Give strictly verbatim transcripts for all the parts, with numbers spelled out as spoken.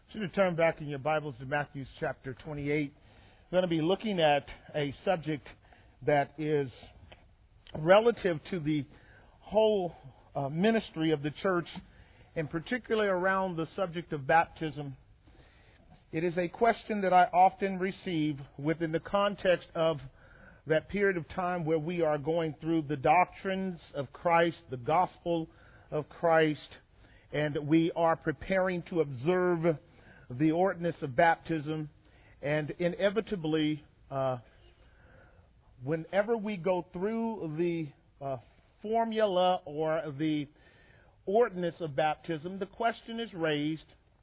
You should turn back in your Bibles to Matthew chapter twenty-eight. We're going to be looking at a subject that is relative to the whole uh, ministry of the church, and particularly around the subject of baptism. It is a question that I often receive within the context of that period of time where we are going through the doctrines of Christ, the gospel of Christ, and we are preparing to observe the ordinance of baptism. And inevitably, uh, whenever we go through the uh, formula or the ordinance of baptism, the question is raised,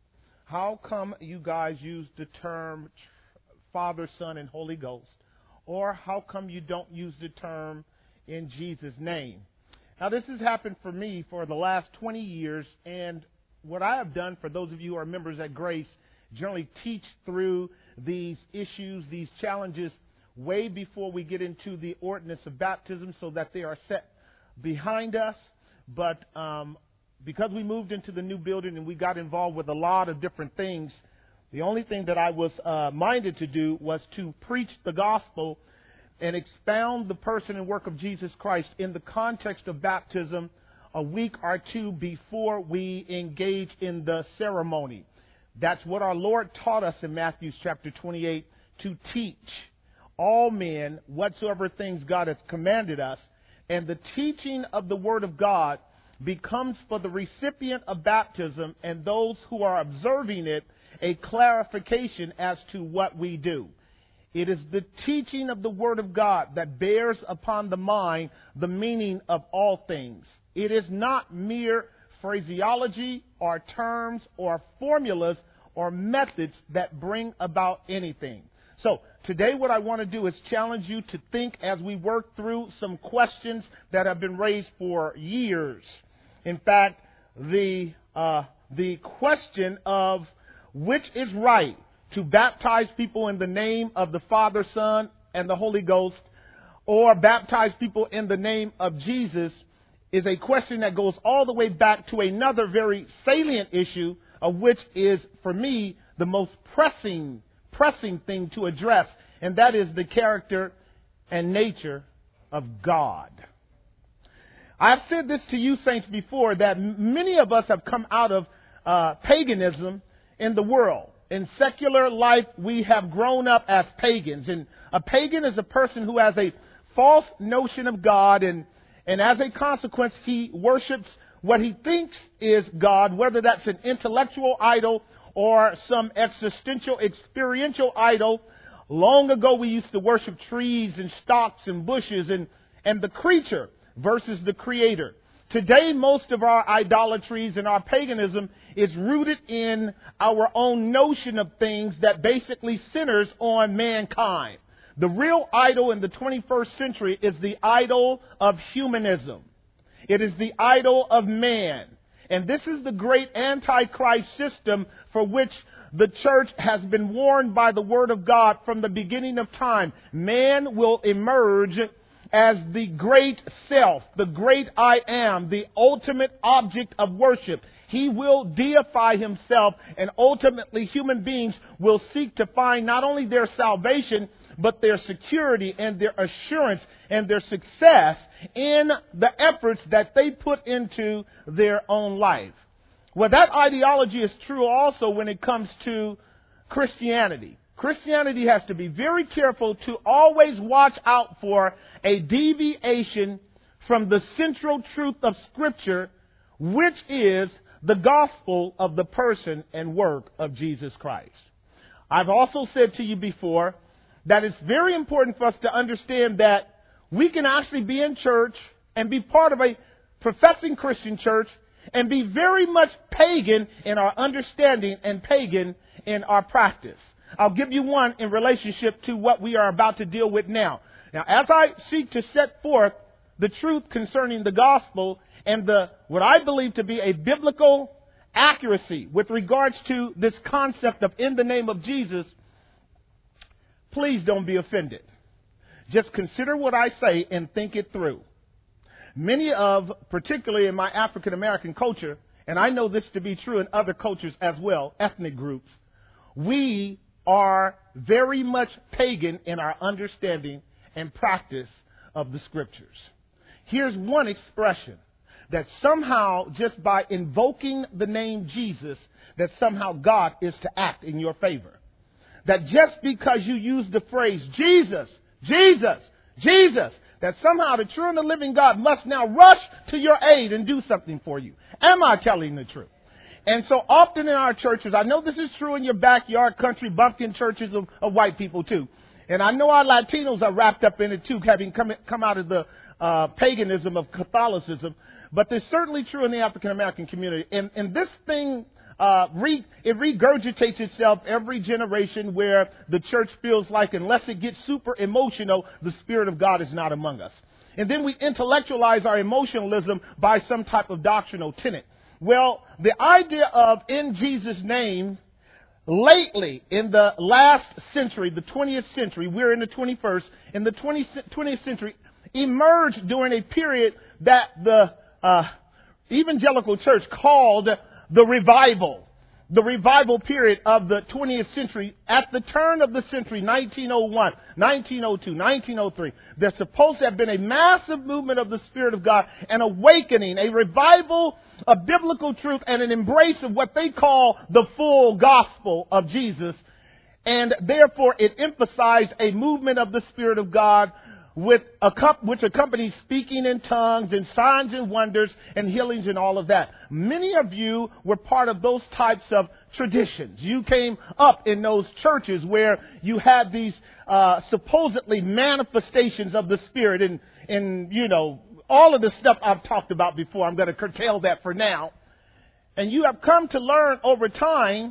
how come you guys use the term Father, Son, and Holy Ghost? Or how come you don't use the term in Jesus' name? Now, this has happened for me for the last twenty years, and what I have done, for those of you who are members at Grace, generally teach through these issues, these challenges, way before we get into the ordinance of baptism so that they are set behind us. But um, because we moved into the new building and we got involved with a lot of different things, the only thing that I was uh, minded to do was to preach the gospel and expound the person and work of Jesus Christ in the context of baptism a week or two before we engage in the ceremony. That's what our Lord taught us in Matthew chapter twenty-eight, to teach all men whatsoever things God hath commanded us. And the teaching of the Word of God becomes for the recipient of baptism and those who are observing it a clarification as to what we do. It is the teaching of the Word of God that bears upon the mind the meaning of all things. It is not mere phraseology or terms or formulas or methods that bring about anything. So today what I want to do is challenge you to think as we work through some questions that have been raised for years. In fact, the uh, the question of which is right, to baptize people in the name of the Father, Son, and the Holy Ghost, or baptize people in the name of Jesus, is a question that goes all the way back to another very salient issue, of which is, for me, the most pressing, pressing thing to address, and that is the character and nature of God. I've said this to you, saints, before, that many of us have come out of uh, paganism in the world. In secular life, we have grown up as pagans. And a pagan is a person who has a false notion of God, and, and as a consequence, he worships what he thinks is God, whether that's an intellectual idol or some existential, experiential idol. Long ago, we used to worship trees and stalks and bushes and, and the creature versus the creator. Today, most of our idolatries and our paganism is rooted in our own notion of things that basically centers on mankind. The real idol in the twenty-first century is the idol of humanism. It is the idol of man. And this is the great antichrist system for which the church has been warned by the Word of God from the beginning of time. Man will emerge as the great self, the great I am, the ultimate object of worship. He will deify himself, and ultimately human beings will seek to find not only their salvation, but their security and their assurance and their success in the efforts that they put into their own life. Well, that ideology is true also when it comes to Christianity. Christianity has to be very careful to always watch out for a deviation from the central truth of Scripture, which is the gospel of the person and work of Jesus Christ. I've also said to you before that it's very important for us to understand that we can actually be in church and be part of a professing Christian church and be very much pagan in our understanding and pagan in our practice. I'll give you one in relationship to what we are about to deal with now. Now, as I seek to set forth the truth concerning the gospel and the what I believe to be a biblical accuracy with regards to this concept of in the name of Jesus, please don't be offended. Just consider what I say and think it through. Many of, particularly in my African American culture, and I know this to be true in other cultures as well, ethnic groups, we are very much pagan in our understanding and practice of the scriptures. Here's one expression that somehow, just by invoking the name Jesus, that somehow God is to act in your favor. That just because you use the phrase Jesus, Jesus, Jesus, that somehow the true and the living God must now rush to your aid and do something for you. Am I telling the truth? And so often in our churches, I know this is true in your backyard country bumpkin churches of, of white people too. And I know our Latinos are wrapped up in it too, having come, come out of the uh, paganism of Catholicism. But it's certainly true in the African American community. And, and this thing, uh, re, it regurgitates itself every generation, where the church feels like unless it gets super emotional, the Spirit of God is not among us. And then we intellectualize our emotionalism by some type of doctrinal tenet. Well, the idea of in Jesus' name, lately in the last century, the twentieth century, we're in the twenty-first, in the twentieth century, emerged during a period that the uh, evangelical church called the revival. The revival period of the twentieth century, at the turn of the century, nineteen oh one, nineteen oh two, nineteen oh three, there's supposed to have been a massive movement of the Spirit of God, an awakening, a revival of biblical truth, and an embrace of what they call the full gospel of Jesus. And therefore, it emphasized a movement of the Spirit of God with a which accompanies speaking in tongues and signs and wonders and healings and all of that. Many of you were part of those types of traditions. You came up in those churches where you had these uh, supposedly manifestations of the Spirit, and, and, you know, all of the stuff I've talked about before. I'm going to curtail that for now. And you have come to learn over time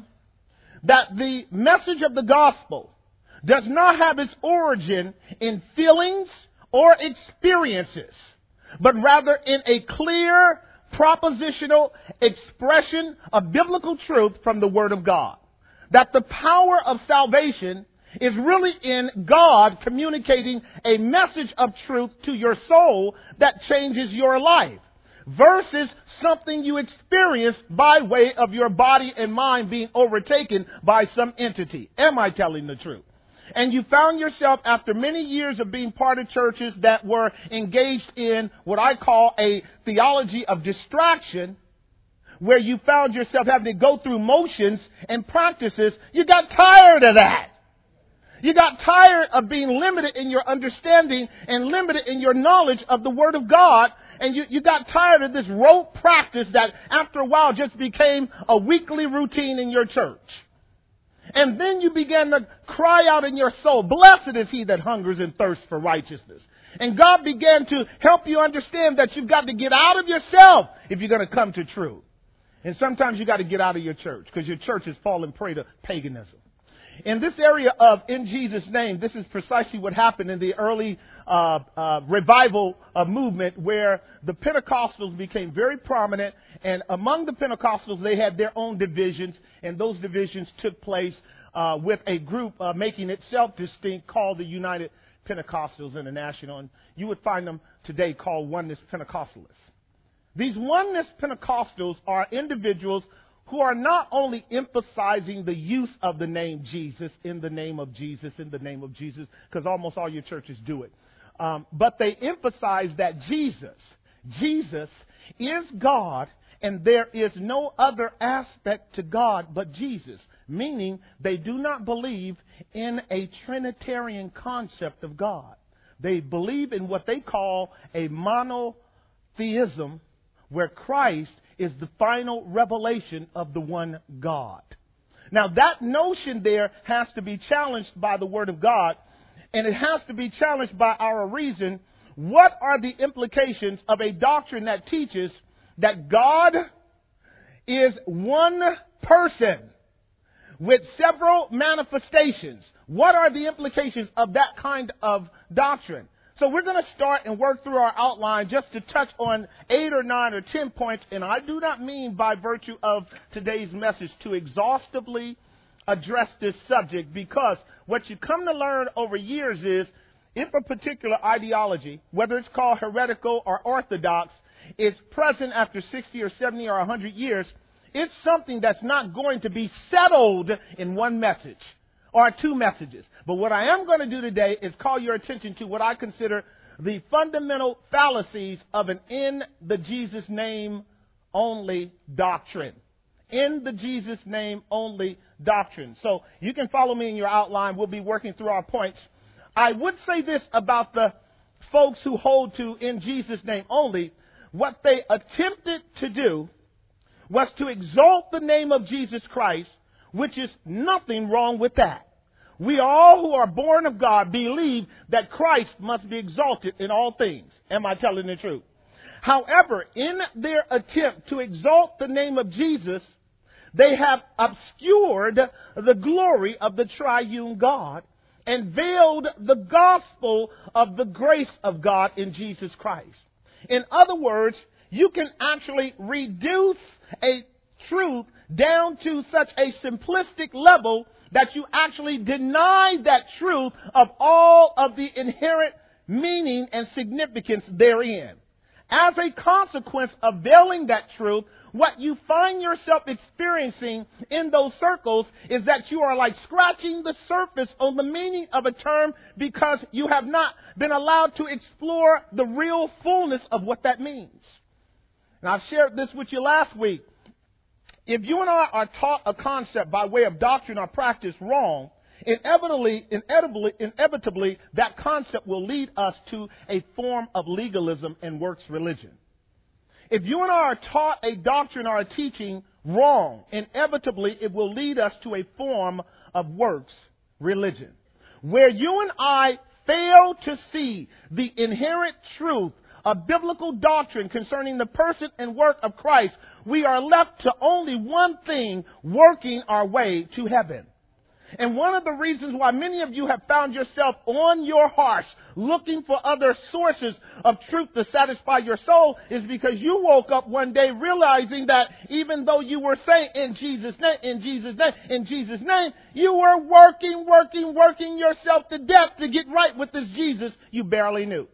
that the message of the gospel does not have its origin in feelings or experiences, but rather in a clear, propositional expression of biblical truth from the Word of God. That the power of salvation is really in God communicating a message of truth to your soul that changes your life, versus something you experience by way of your body and mind being overtaken by some entity. Am I telling the truth? And you found yourself, after many years of being part of churches that were engaged in what I call a theology of distraction, where you found yourself having to go through motions and practices, you got tired of that. You got tired of being limited in your understanding and limited in your knowledge of the Word of God. And you, you got tired of this rote practice that after a while just became a weekly routine in your church. And then you began to cry out in your soul, blessed is he that hungers and thirsts for righteousness. And God began to help you understand that you've got to get out of yourself if you're going to come to truth. And sometimes you got to get out of your church, because your church has fallen prey to paganism. In this area of in Jesus' name, this is precisely what happened in the early uh, uh, revival uh, movement, where the Pentecostals became very prominent. And among the Pentecostals, they had their own divisions. And those divisions took place uh, with a group uh, making itself distinct called the United Pentecostals International. And you would find them today called Oneness Pentecostalists. These Oneness Pentecostals are individuals who are not only emphasizing the use of the name Jesus, in the name of Jesus, in the name of Jesus, because almost all your churches do it, um, but they emphasize that Jesus, Jesus is God, and there is no other aspect to God but Jesus, meaning they do not believe in a Trinitarian concept of God. They believe in what they call a monotheism, where Christ is the final revelation of the one God. Now, that notion there has to be challenged by the Word of God, and it has to be challenged by our reason. What are the implications of a doctrine that teaches that God is one person with several manifestations? What are the implications of that kind of doctrine? So we're going to start and work through our outline just to touch on eight or nine or ten points. And I do not mean by virtue of today's message to exhaustively address this subject, because what you come to learn over years is if a particular ideology, whether it's called heretical or orthodox, is present after sixty or seventy or one hundred years, it's something that's not going to be settled in one message or two messages. But what I am going to do today is call your attention to what I consider the fundamental fallacies of an in the Jesus name only doctrine. In the Jesus name only doctrine. So you can follow me in your outline. We'll be working through our points. I would say this about the folks who hold to in Jesus name only. What they attempted to do was to exalt the name of Jesus Christ, which is nothing wrong with that. We all who are born of God believe that Christ must be exalted in all things. Am I telling the truth? However, in their attempt to exalt the name of Jesus, they have obscured the glory of the triune God and veiled the gospel of the grace of God in Jesus Christ. In other words, you can actually reduce a truth down to such a simplistic level that you actually deny that truth of all of the inherent meaning and significance therein. As a consequence of veiling that truth, what you find yourself experiencing in those circles is that you are like scratching the surface on the meaning of a term because you have not been allowed to explore the real fullness of what that means. And I've shared this with you last week. If you and I are taught a concept by way of doctrine or practice wrong, inevitably, inevitably, inevitably, that concept will lead us to a form of legalism and works religion. If you and I are taught a doctrine or a teaching wrong, inevitably it will lead us to a form of works religion. Where you and I fail to see the inherent truth of biblical doctrine concerning the person and work of Christ, we are left to only one thing, working our way to heaven. And one of the reasons why many of you have found yourself on your horse looking for other sources of truth to satisfy your soul is because you woke up one day realizing that even though you were saying in Jesus' name, in Jesus' name, in Jesus' name, you were working, working, working yourself to death to get right with this Jesus you barely knew.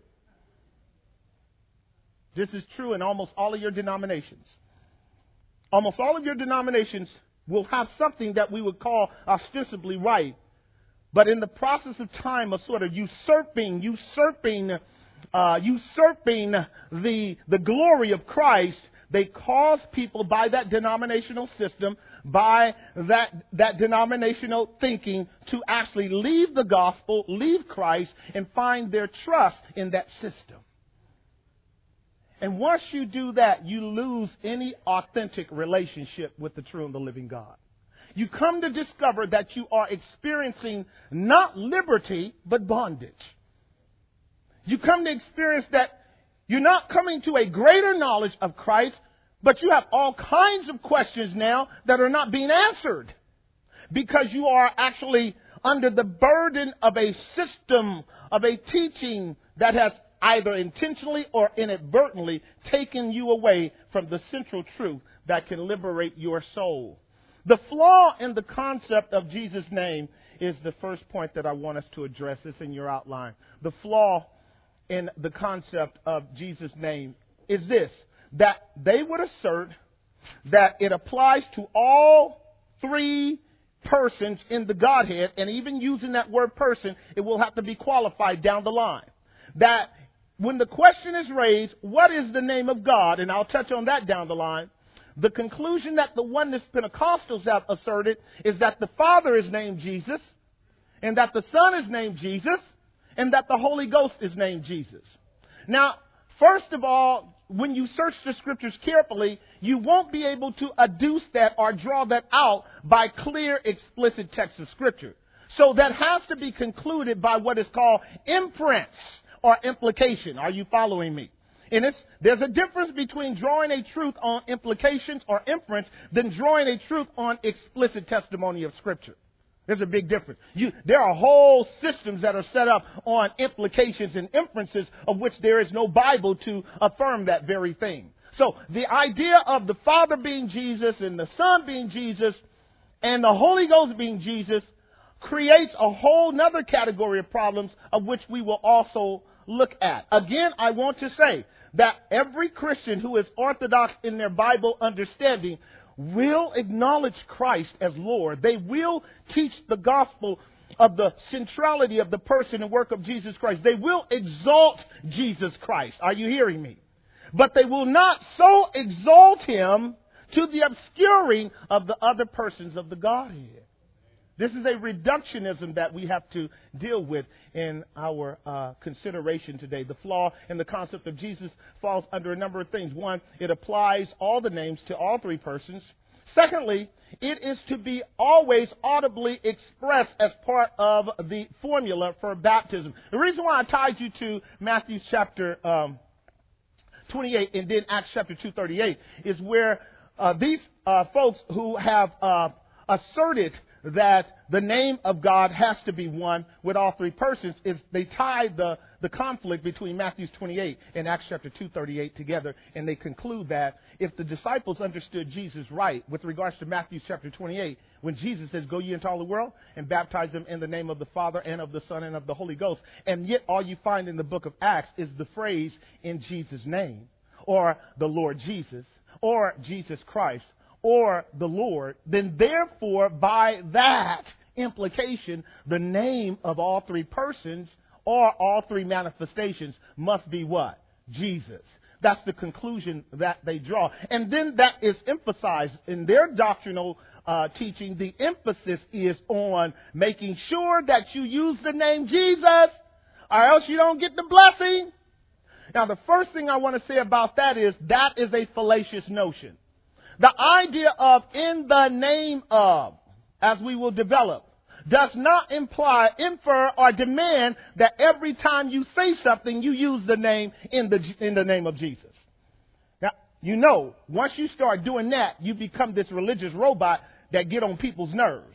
This is true in almost all of your denominations. Almost all of your denominations will have something that we would call ostensibly right. But in the process of time of sort of usurping, usurping, uh, usurping the, the glory of Christ, they cause people by that denominational system, by that, that denominational thinking to actually leave the gospel, leave Christ, and find their trust in that system. And once you do that, you lose any authentic relationship with the true and the living God. You come to discover that you are experiencing not liberty, but bondage. You come to experience that you're not coming to a greater knowledge of Christ, but you have all kinds of questions now that are not being answered because you are actually under the burden of a system, of a teaching that has either intentionally or inadvertently taken you away from the central truth that can liberate your soul. The flaw in the concept of Jesus' name is the first point that I want us to address. It's in your outline. The flaw in the concept of Jesus' name is this, that they would assert that it applies to all three persons in the Godhead, and even using that word person, it will have to be qualified down the line. That when the question is raised, what is the name of God? And I'll touch on that down the line. The conclusion that the oneness Pentecostals have asserted is that the Father is named Jesus, and that the Son is named Jesus, and that the Holy Ghost is named Jesus. Now, first of all, when you search the scriptures carefully, you won't be able to adduce that or draw that out by clear, explicit text of scripture. So that has to be concluded by what is called inference or implication. Are you following me? And it's, there's a difference between drawing a truth on implications or inference than drawing a truth on explicit testimony of Scripture. There's a big difference. You, there are whole systems that are set up on implications and inferences of which there is no Bible to affirm that very thing. So the idea of the Father being Jesus and the Son being Jesus and the Holy Ghost being Jesus creates a whole nother category of problems of which we will also look at. Again, I want to say that every Christian who is orthodox in their Bible understanding will acknowledge Christ as Lord. They will teach the gospel of the centrality of the person and work of Jesus Christ. They will exalt Jesus Christ. Are you hearing me? But they will not so exalt him to the obscuring of the other persons of the Godhead. This is a reductionism that we have to deal with in our uh, consideration today. The flaw in the concept of Jesus falls under a number of things. One, it applies all the names to all three persons. Secondly, it is to be always audibly expressed as part of the formula for baptism. The reason why I tied you to Matthew chapter um, twenty-eight and then Acts chapter two thirty-eight is where uh, these uh, folks who have uh, asserted that the name of God has to be one with all three persons, is they tied the, the conflict between Matthew twenty-eight and Acts chapter two thirty-eight together, and they conclude that if the disciples understood Jesus right with regards to Matthew chapter twenty-eight, when Jesus says, go ye into all the world and baptize them in the name of the Father and of the Son and of the Holy Ghost, and yet all you find in the book of Acts is the phrase in Jesus' name, or the Lord Jesus, or Jesus Christ, or the Lord, then therefore by that implication, the name of all three persons or all three manifestations must be what? Jesus. That's the conclusion that they draw. And then that is emphasized in their doctrinal uh, teaching. The emphasis is on making sure that you use the name Jesus or else you don't get the blessing. Now, the first thing I want to say about that is that is a fallacious notion. The idea of in the name of, as we will develop, does not imply, infer, or demand that every time you say something, you use the name in the in the name of Jesus. Now, you know, once you start doing that, you become this religious robot that get on people's nerves.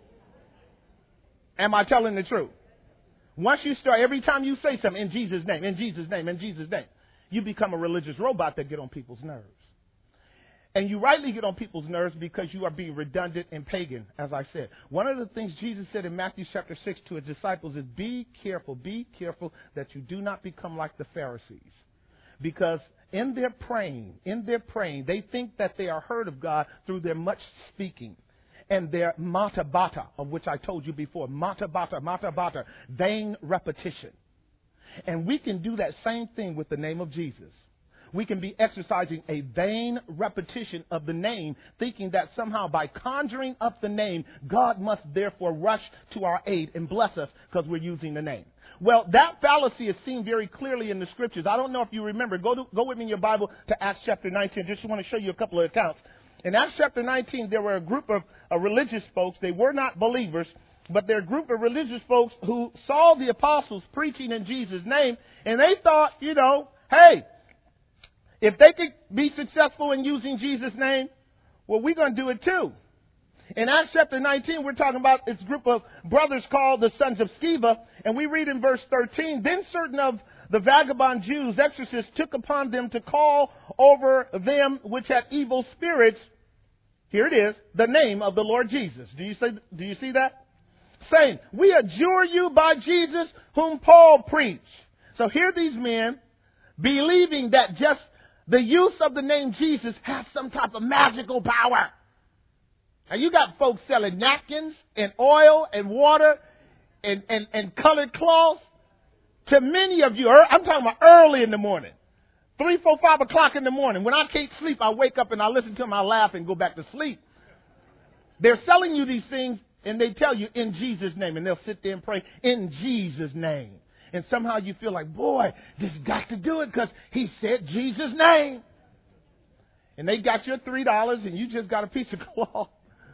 Am I telling the truth? Once you start, every time you say something, in Jesus' name, in Jesus' name, in Jesus' name, you become a religious robot that get on people's nerves. And you rightly get on people's nerves because you are being redundant and pagan, as I said. One of the things Jesus said in Matthew chapter six to his disciples is, be careful, be careful that you do not become like the Pharisees. Because in their praying, in their praying, they think that they are heard of God through their much speaking and their mata bata, of which I told you before. Mata bata, mata bata, vain repetition. And we can do that same thing with the name of Jesus. We can be exercising a vain repetition of the name, thinking that somehow by conjuring up the name, God must therefore rush to our aid and bless us because we're using the name. Well, that fallacy is seen very clearly in the scriptures. I don't know if you remember. Go to, go with me in your Bible to Acts chapter nineteen. Just want to show you a couple of accounts. In Acts chapter nineteen, there were a group of uh, religious folks. They were not believers, but they're a group of religious folks who saw the apostles preaching in Jesus' name, and they thought, you know, hey, if they could be successful in using Jesus' name, well, we're going to do it too. In Acts chapter nineteen, we're talking about this group of brothers called the sons of Sceva. And we read in verse thirteen, then certain of the vagabond Jews, exorcists, took upon them to call over them which had evil spirits. Here it is, the name of the Lord Jesus. Do you say, do you see that? Saying, we adjure you by Jesus whom Paul preached. So here these men, believing that just the use of the name Jesus has some type of magical power. And you got folks selling napkins and oil and water and, and, and colored cloths. To many of you, I'm talking about early in the morning, three, four, five o'clock in the morning. When I can't sleep, I wake up and I listen to them, I laugh and go back to sleep. They're selling you these things and they tell you in Jesus' name, and they'll sit there and pray in Jesus' name. And somehow you feel like, boy, this got to do it because he said Jesus' name. And they got your three dollars and you just got a piece of cloth.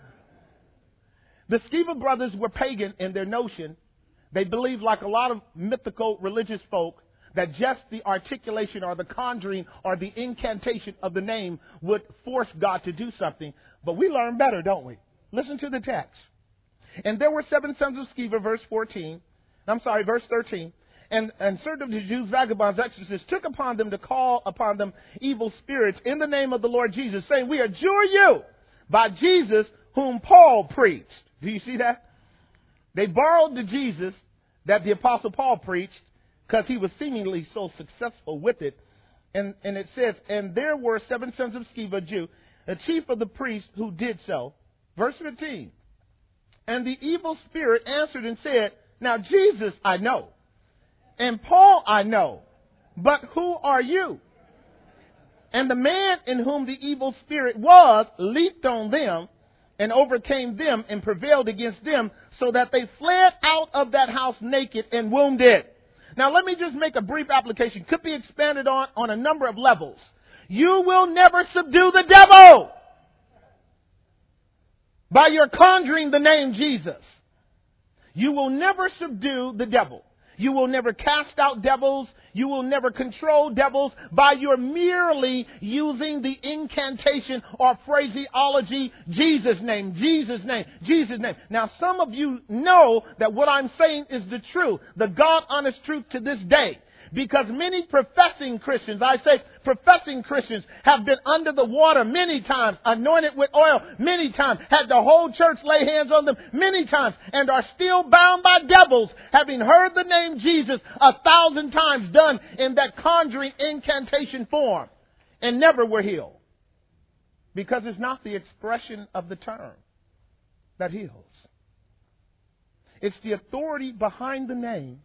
The Sceva brothers were pagan in their notion. They believed, like a lot of mythical religious folk, that just the articulation or the conjuring or the incantation of the name would force God to do something. But we learn better, don't we? Listen to the text. And there were seven sons of Sceva, verse fourteen. I'm sorry, verse thirteen. And, and certain of the Jews, vagabonds, exorcists, took upon them to call upon them evil spirits in the name of the Lord Jesus, saying, we adjure you by Jesus whom Paul preached. Do you see that? They borrowed the Jesus that the Apostle Paul preached because he was seemingly so successful with it. And, and it says, and there were seven sons of Sceva, a Jew, a chief of the priests who did so. Verse fifteen. And the evil spirit answered and said, now Jesus I know, and Paul I know, but who are you? And the man in whom the evil spirit was leaped on them and overcame them and prevailed against them, so that they fled out of that house naked and wounded. Now let me just make a brief application. Could be expanded on on a number of levels. You will never subdue the devil by your conjuring the name Jesus. You will never subdue the devil. You will never cast out devils. You will never control devils by your merely using the incantation or phraseology, Jesus' name, Jesus' name, Jesus' name. Now, some of you know that what I'm saying is the truth, the God-honest truth to this day. Because many professing Christians, I say professing Christians, have been under the water many times, anointed with oil many times, had the whole church lay hands on them many times, and are still bound by devils, having heard the name Jesus a thousand times done in that conjuring incantation form, and never were healed. Because it's not the expression of the term that heals. It's the authority behind the name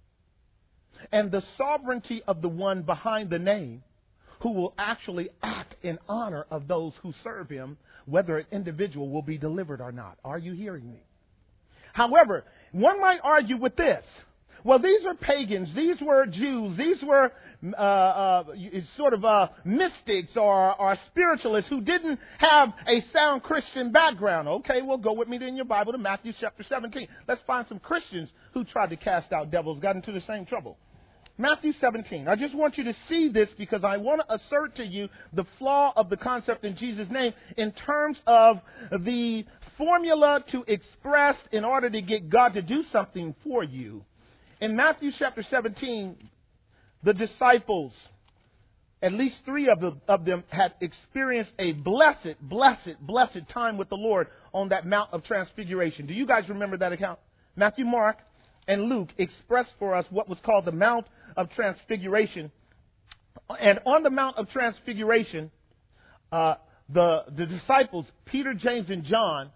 and the sovereignty of the one behind the name who will actually act in honor of those who serve him, whether an individual will be delivered or not. Are you hearing me? However, one might argue with this. Well, these are pagans. These were Jews. These were uh, uh, sort of uh, mystics or, or spiritualists who didn't have a sound Christian background. Okay, well, go with me in your Bible to Matthew chapter seventeen. Let's find some Christians who tried to cast out devils, got into the same trouble. Matthew seventeen. I just want you to see this because I want to assert to you the flaw of the concept in Jesus' name in terms of the formula to express in order to get God to do something for you. In Matthew chapter seventeen, the disciples, at least three of, the, of them had experienced a blessed, blessed, blessed time with the Lord on that Mount of Transfiguration. Do you guys remember that account? Matthew, Mark, and Luke expressed for us what was called the Mount of Transfiguration. And on the Mount of Transfiguration, uh, the, the disciples, Peter, James, and John,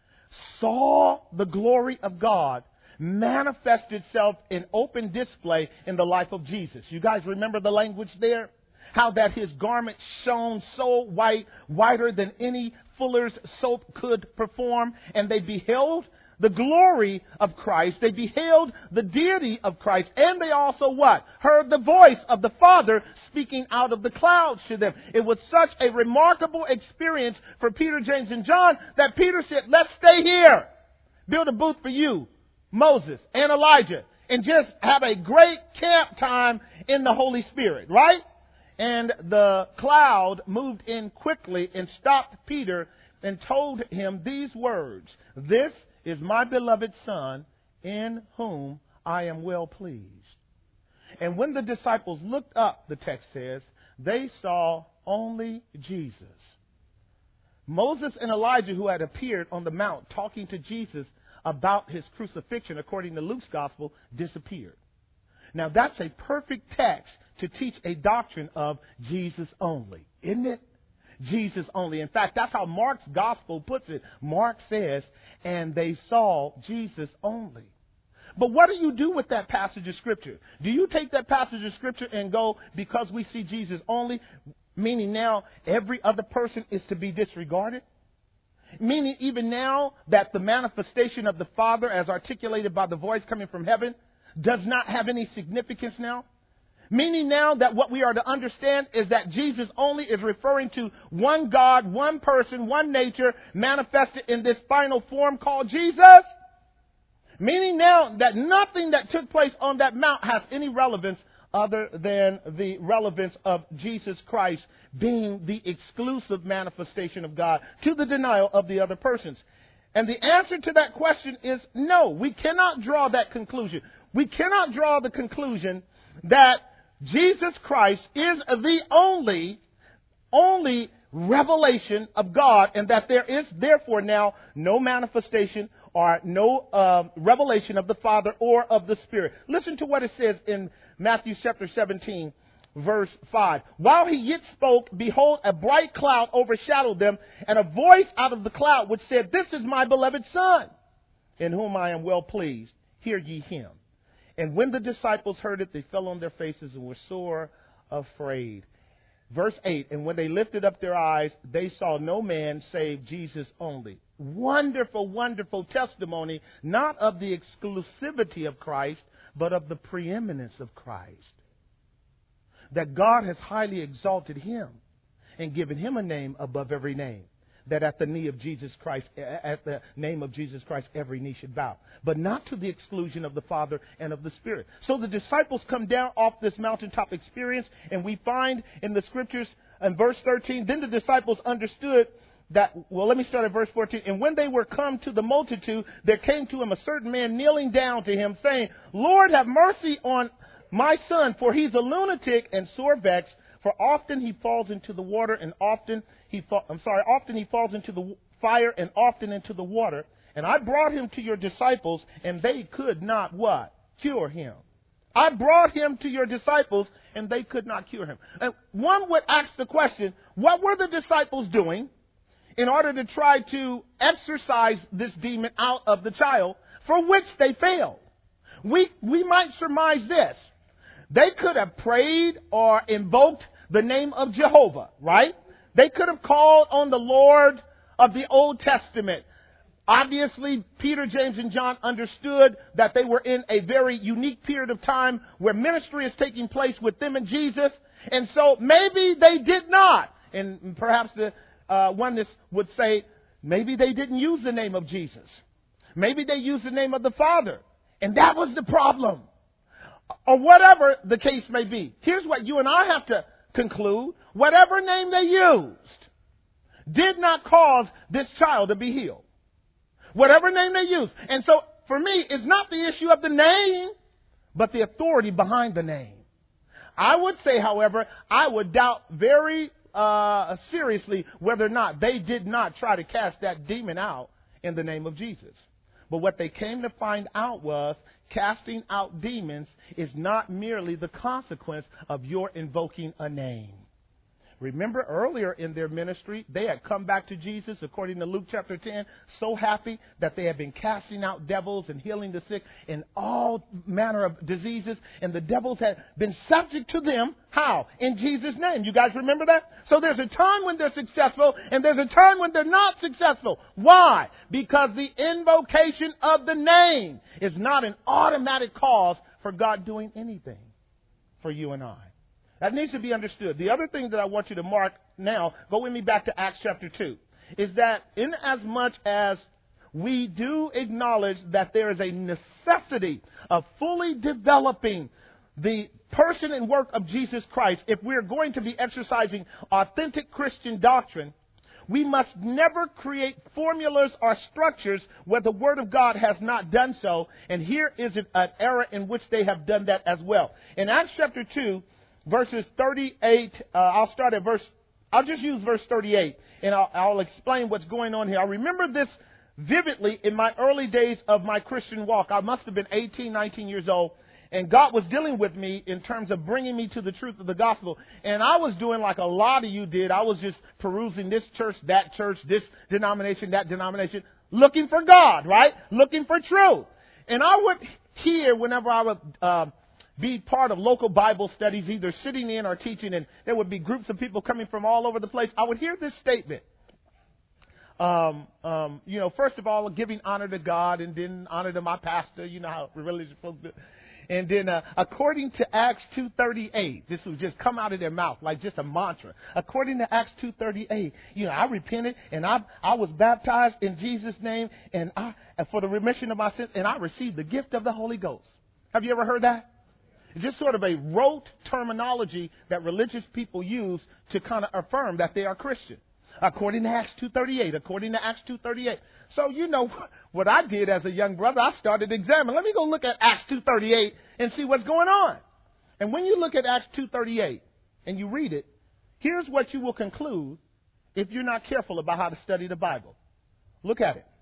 saw the glory of God manifest itself in open display in the life of Jesus. You guys remember the language there? How that his garment shone so white, whiter than any fuller's soap could perform. And they beheld the glory of Christ. They beheld the deity of Christ. And they also what? Heard the voice of the Father speaking out of the clouds to them. It was such a remarkable experience for Peter, James, and John that Peter said, let's stay here. Build a booth for you, Moses, and Elijah, and just have a great camp time in the Holy Spirit, right? And the cloud moved in quickly and stopped Peter and told him these words, this is my beloved Son in whom I am well pleased. And when the disciples looked up, the text says, they saw only Jesus. Moses and Elijah, who had appeared on the mount talking to Jesus about his crucifixion, according to Luke's gospel, disappeared. Now that's a perfect text to teach a doctrine of Jesus only, isn't it? Jesus only. In fact, that's how Mark's gospel puts it. Mark says, and they saw Jesus only. But what do you do with that passage of Scripture? Do you take that passage of Scripture and go, because we see Jesus only, meaning now every other person is to be disregarded? Meaning even now that the manifestation of the Father, as articulated by the voice coming from heaven, does not have any significance now? Meaning now that what we are to understand is that Jesus only is referring to one God, one person, one nature manifested in this final form called Jesus? Meaning now that nothing that took place on that mount has any relevance other than the relevance of Jesus Christ being the exclusive manifestation of God to the denial of the other persons. And the answer to that question is no. We cannot draw that conclusion. We cannot draw the conclusion that Jesus Christ is the only, only revelation of God, and that there is therefore now no manifestation or no uh, revelation of the Father or of the Spirit. Listen to what it says in Matthew chapter seventeen, verse five. While he yet spoke, behold, a bright cloud overshadowed them, and a voice out of the cloud which said, This is my beloved Son, in whom I am well pleased. Hear ye him. And when the disciples heard it, they fell on their faces and were sore afraid. Verse eight, and when they lifted up their eyes, they saw no man save Jesus only. Wonderful, wonderful testimony, not of the exclusivity of Christ, but of the preeminence of Christ. That God has highly exalted him and given him a name above every name. That at the knee of Jesus Christ, at the name of Jesus Christ, every knee should bow. But not to the exclusion of the Father and of the Spirit. So the disciples come down off this mountaintop experience, and we find in the scriptures in verse thirteen, then the disciples understood that, well, let me start at verse fourteen. And when they were come to the multitude, there came to him a certain man kneeling down to him, saying, Lord, have mercy on my son, for he's a lunatic and sore vexed. For often he falls into the water, and often he fa- I'm sorry, often he falls into the fire, and often into the water. And I brought him to your disciples, and they could not what? Cure him. I brought him to your disciples, and they could not cure him. And one would ask the question, what were the disciples doing in order to try to exorcise this demon out of the child, for which they failed? We we might surmise this. They could have prayed or invoked the name of Jehovah, right? They could have called on the Lord of the Old Testament. Obviously, Peter, James, and John understood that they were in a very unique period of time where ministry is taking place with them and Jesus. And so maybe they did not. And perhaps the uh, oneness would say, maybe they didn't use the name of Jesus. Maybe they used the name of the Father. And that was the problem. Or whatever the case may be. Here's what you and I have to conclude. Whatever name they used did not cause this child to be healed. Whatever name they used. And so, for me, it's not the issue of the name, but the authority behind the name. I would say, however, I would doubt very uh, seriously whether or not they did not try to cast that demon out in the name of Jesus. But what they came to find out was casting out demons is not merely the consequence of your invoking a name. Remember earlier in their ministry, they had come back to Jesus, according to Luke chapter ten, so happy that they had been casting out devils and healing the sick in all manner of diseases. And the devils had been subject to them. How? In Jesus' name. You guys remember that? So there's a time when they're successful and there's a time when they're not successful. Why? Because the invocation of the name is not an automatic cause for God doing anything for you and I. That needs to be understood. The other thing that I want you to mark now, go with me back to Acts chapter two, is that in as much as we do acknowledge that there is a necessity of fully developing the person and work of Jesus Christ, if we're going to be exercising authentic Christian doctrine, we must never create formulas or structures where the Word of God has not done so. And here is an era in which they have done that as well. In Acts chapter two, verses thirty-eight, uh, I'll start at verse, I'll just use verse thirty-eight, and I'll, I'll explain what's going on here. I remember this vividly in my early days of my Christian walk. I must have been eighteen, nineteen years old, and God was dealing with me in terms of bringing me to the truth of the gospel. And I was doing like a lot of you did. I was just perusing this church, that church, this denomination, that denomination, looking for God, right? Looking for truth. And I would hear whenever I would uh, be part of local Bible studies, either sitting in or teaching, and there would be groups of people coming from all over the place. I would hear this statement. Um, um, you know, first of all, giving honor to God, and then honor to my pastor. You know how religious folks do. And then, uh, according to Acts two thirty-eight, this would just come out of their mouth like just a mantra. According to Acts two thirty-eight, you know, I repented and I I was baptized in Jesus' name, and I for the remission of my sins, and I received the gift of the Holy Ghost. Have you ever heard that? It's just sort of a rote terminology that religious people use to kind of affirm that they are Christian. According to Acts two thirty-eight, according to Acts two thirty-eight. So, you know, what I did as a young brother, I started examining. Let me go look at Acts two thirty-eight and see what's going on. And when you look at Acts two thirty-eight and you read it, here's what you will conclude if you're not careful about how to study the Bible. Look at it.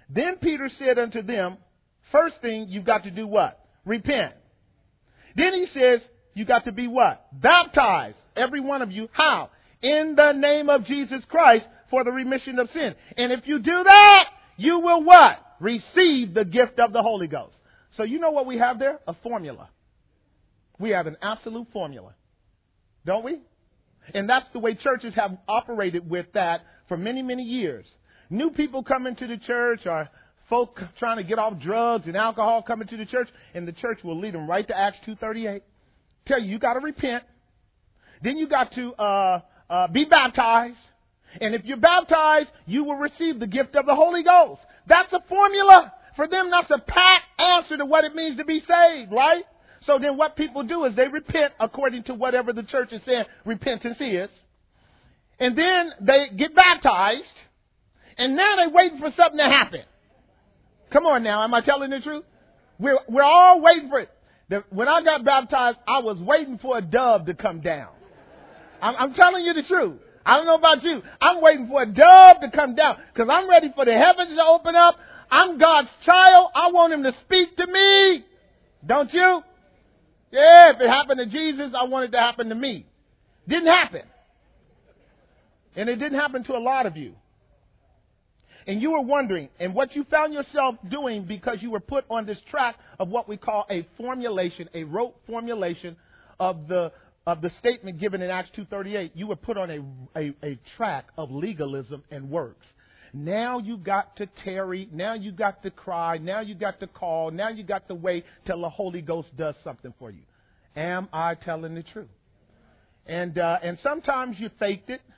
Then Peter said unto them, first thing, you've got to do what? Repent. Then he says, you got to be what? Baptized. Every one of you. How? In the name of Jesus Christ for the remission of sin. And if you do that, you will what? Receive the gift of the Holy Ghost. So you know what we have there? A formula. We have an absolute formula. Don't we? And that's the way churches have operated with that for many, many years. New people come into the church, or folk trying to get off drugs and alcohol coming to the church, and the church will lead them right to Acts two thirty-eight. Tell you, you got to repent. Then you got to uh, uh, be baptized. And if you're baptized, you will receive the gift of the Holy Ghost. That's a formula for them. That's a pat answer to what it means to be saved, right? So then what people do is they repent according to whatever the church is saying repentance is. And then they get baptized. And now they're waiting for something to happen. Come on now. Am I telling the truth? We're, we're all waiting for it. The, when I got baptized, I was waiting for a dove to come down. I'm, I'm telling you the truth. I don't know about you. I'm waiting for a dove to come down because I'm ready for the heavens to open up. I'm God's child. I want him to speak to me. Don't you? Yeah, if it happened to Jesus, I want it to happen to me. Didn't happen. And it didn't happen to a lot of you. And you were wondering, and what you found yourself doing because you were put on this track of what we call a formulation, a rote formulation of the of the statement given in Acts two thirty-eight. You were put on a, a, a track of legalism and works. Now you got to tarry. Now you got to cry. Now you got to call. Now you got to wait till the Holy Ghost does something for you. Am I telling the truth? And uh, and sometimes you faked it.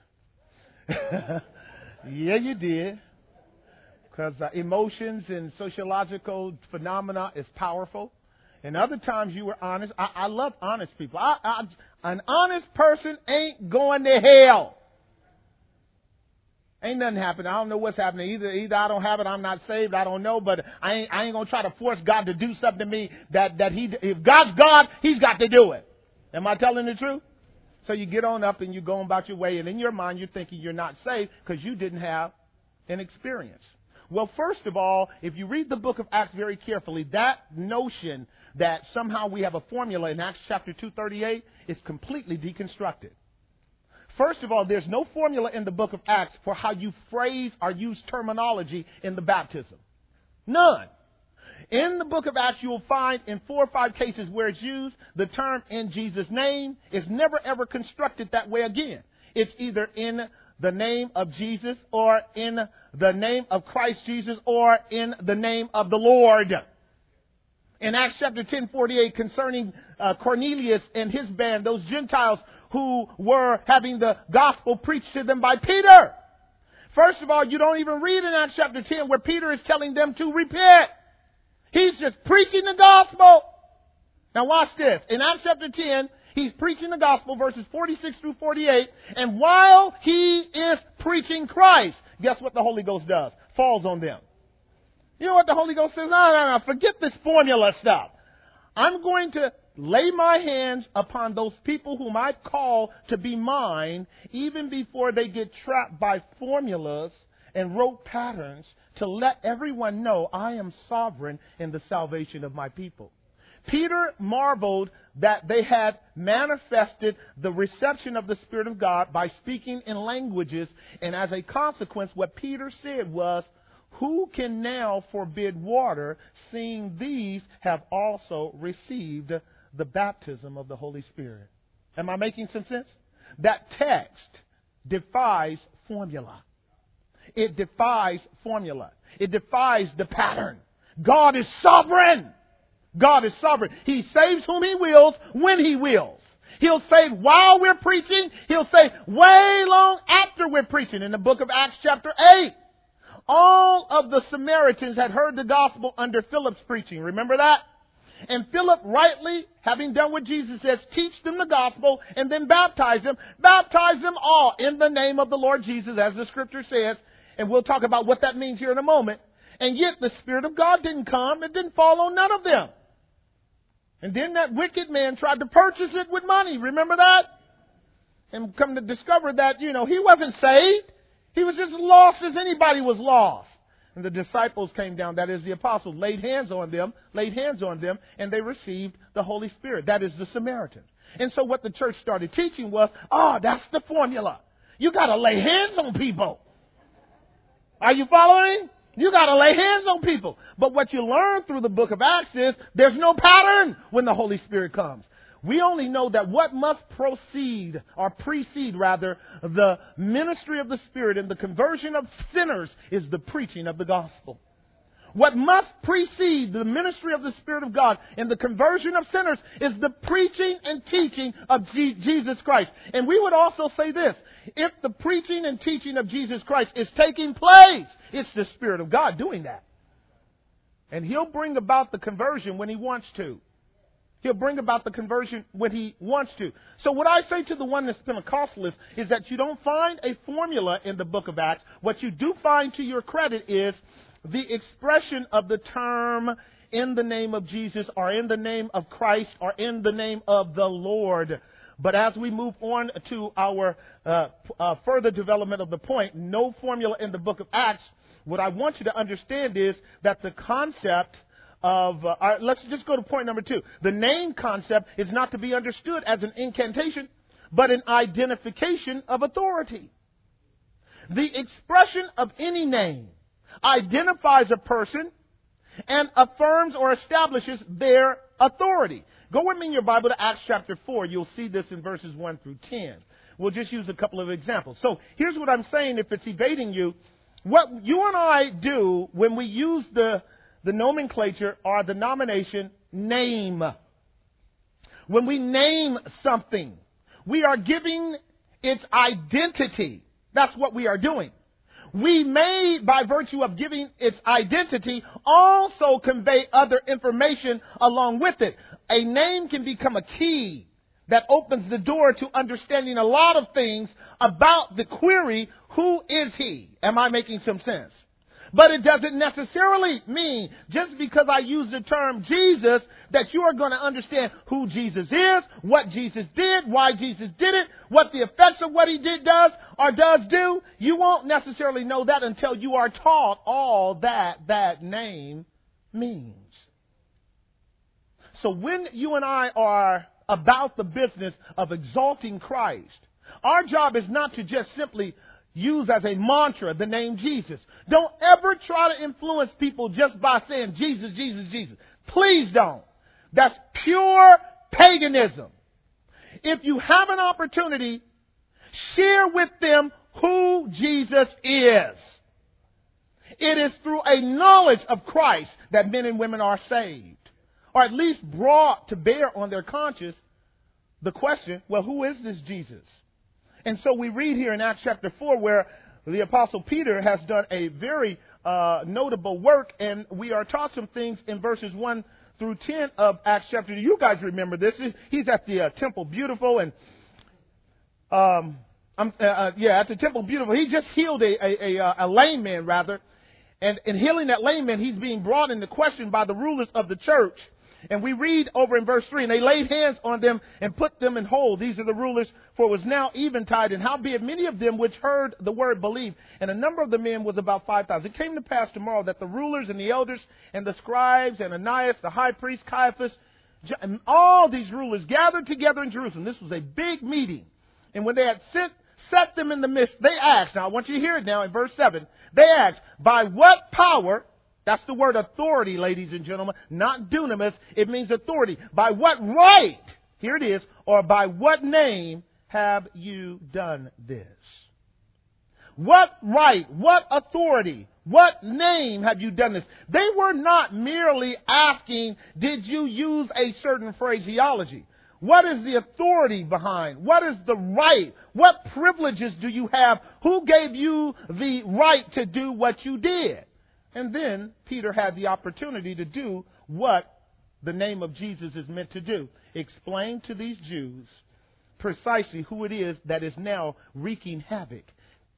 Yeah, you did. Because uh, emotions and sociological phenomena is powerful. And other times you were honest. I, I love honest people. I, I, an honest person ain't going to hell. Ain't nothing happening. I don't know what's happening. Either either I don't have it, I'm not saved, I don't know. But I ain't, I ain't going to try to force God to do something to me that, that he, if God's God, he's got to do it. Am I telling the truth? So you get on up and you go about your way. And in your mind, you're thinking you're not saved because you didn't have an experience. Well, first of all, if you read the book of Acts very carefully, that notion that somehow we have a formula in Acts chapter two thirty-eight is completely deconstructed. First of all, there's no formula in the book of Acts for how you phrase or use terminology in the baptism. None. In the book of Acts, you will find in four or five cases where it's used, the term in Jesus' name is never ever constructed that way again. It's either in the name of Jesus or in the name of Christ Jesus or in the name of the Lord. In Acts chapter ten forty-eight concerning uh, Cornelius and his band, those Gentiles who were having the gospel preached to them by Peter. First of all, you don't even read in Acts chapter ten where Peter is telling them to repent. He's just preaching the gospel. Now watch this. In Acts chapter ten, he's preaching the gospel, verses forty-six through forty-eight. And while he is preaching Christ, guess what the Holy Ghost does? Falls on them. You know what the Holy Ghost says? No, no, no. Forget this formula stuff. I'm going to lay my hands upon those people whom I call to be mine, even before they get trapped by formulas and rote patterns, to let everyone know I am sovereign in the salvation of my people. Peter marveled that they had manifested the reception of the Spirit of God by speaking in languages. And as a consequence, what Peter said was, who can now forbid water, seeing these have also received the baptism of the Holy Spirit? Am I making some sense? That text defies formula. It defies formula. It defies the pattern. God is sovereign. God is sovereign. He saves whom he wills, when he wills. He'll save while we're preaching. He'll save way long after we're preaching. In the book of Acts chapter eight, all of the Samaritans had heard the gospel under Philip's preaching. Remember that? And Philip, rightly, having done what Jesus says, teach them the gospel and then baptize them. Baptize them all in the name of the Lord Jesus, as the scripture says. And we'll talk about what that means here in a moment. And yet the Spirit of God didn't come. It didn't fall on none of them. And then that wicked man tried to purchase it with money. Remember that? And come to discover that, you know, he wasn't saved. He was just lost as anybody was lost. And the disciples came down, that is the apostles, laid hands on them, laid hands on them, and they received the Holy Spirit. That is the Samaritans. And so what the church started teaching was, oh, that's the formula. You got to lay hands on people. Are you following? You got to lay hands on people. But what you learn through the book of Acts is there's no pattern when the Holy Spirit comes. We only know that what must proceed, or precede rather, the ministry of the Spirit and the conversion of sinners is the preaching of the gospel. What must precede the ministry of the Spirit of God and the conversion of sinners is the preaching and teaching of G- Jesus Christ. And we would also say this, if the preaching and teaching of Jesus Christ is taking place, it's the Spirit of God doing that. And He'll bring about the conversion when He wants to. He'll bring about the conversion when He wants to. So what I say to the oneness Pentecostalists is that you don't find a formula in the book of Acts. What you do find to your credit is the expression of the term in the name of Jesus or in the name of Christ or in the name of the Lord. But as we move on to our uh, uh, further development of the point, no formula in the book of Acts. What I want you to understand is that the concept of, uh, our, let's just go to point number two. The name concept is not to be understood as an incantation, but an identification of authority. The expression of any name identifies a person and affirms or establishes their authority. Go with me in your Bible to Acts chapter four. You'll see this in verses one through ten. We'll just use a couple of examples. So here's what I'm saying if it's evading you. What you and I do when we use the The nomenclature or the denomination name. When we name something, we are giving its identity. That's what we are doing. We may, by virtue of giving its identity, also convey other information along with it. A name can become a key that opens the door to understanding a lot of things about the query, who is He? Am I making some sense? But it doesn't necessarily mean just because I use the term Jesus that you are going to understand who Jesus is, what Jesus did, why Jesus did it, what the effects of what He did does or does do. You won't necessarily know that until you are taught all that that name means. So when you and I are about the business of exalting Christ, our job is not to just simply use as a mantra the name Jesus. Don't ever try to influence people just by saying Jesus, Jesus, Jesus. Please don't. That's pure paganism. If you have an opportunity, share with them who Jesus is. It is through a knowledge of Christ that men and women are saved, or at least brought to bear on their conscience the question, well, who is this Jesus? And so we read here in Acts chapter four where the Apostle Peter has done a very uh, notable work, and we are taught some things in verses one through ten of Acts chapter two. You guys remember this. He's at the uh, Temple Beautiful, and um, I'm, uh, uh, yeah, at the Temple Beautiful. He just healed a, a, a, a lame man, rather. And in healing that lame man, he's being brought into question by the rulers of the church. And we read over in verse three, and they laid hands on them and put them in hold. These are the rulers, for it was now eventide. And howbeit many of them which heard the word believed. And a number of the men was about five thousand. It came to pass tomorrow that the rulers and the elders and the scribes and Ananias, the high priest, Caiaphas, and all these rulers gathered together in Jerusalem. This was a big meeting. And when they had sent, set them in the midst, they asked, now I want you to hear it now in verse seven. They asked, by what power... That's the word authority, ladies and gentlemen, not dunamis. It means authority. By what right, here it is, or by what name have you done this? What right, what authority, what name have you done this? They were not merely asking, did you use a certain phraseology? What is the authority behind? What is the right? What privileges do you have? Who gave you the right to do what you did? And then Peter had the opportunity to do what the name of Jesus is meant to do. Explain to these Jews precisely who it is that is now wreaking havoc,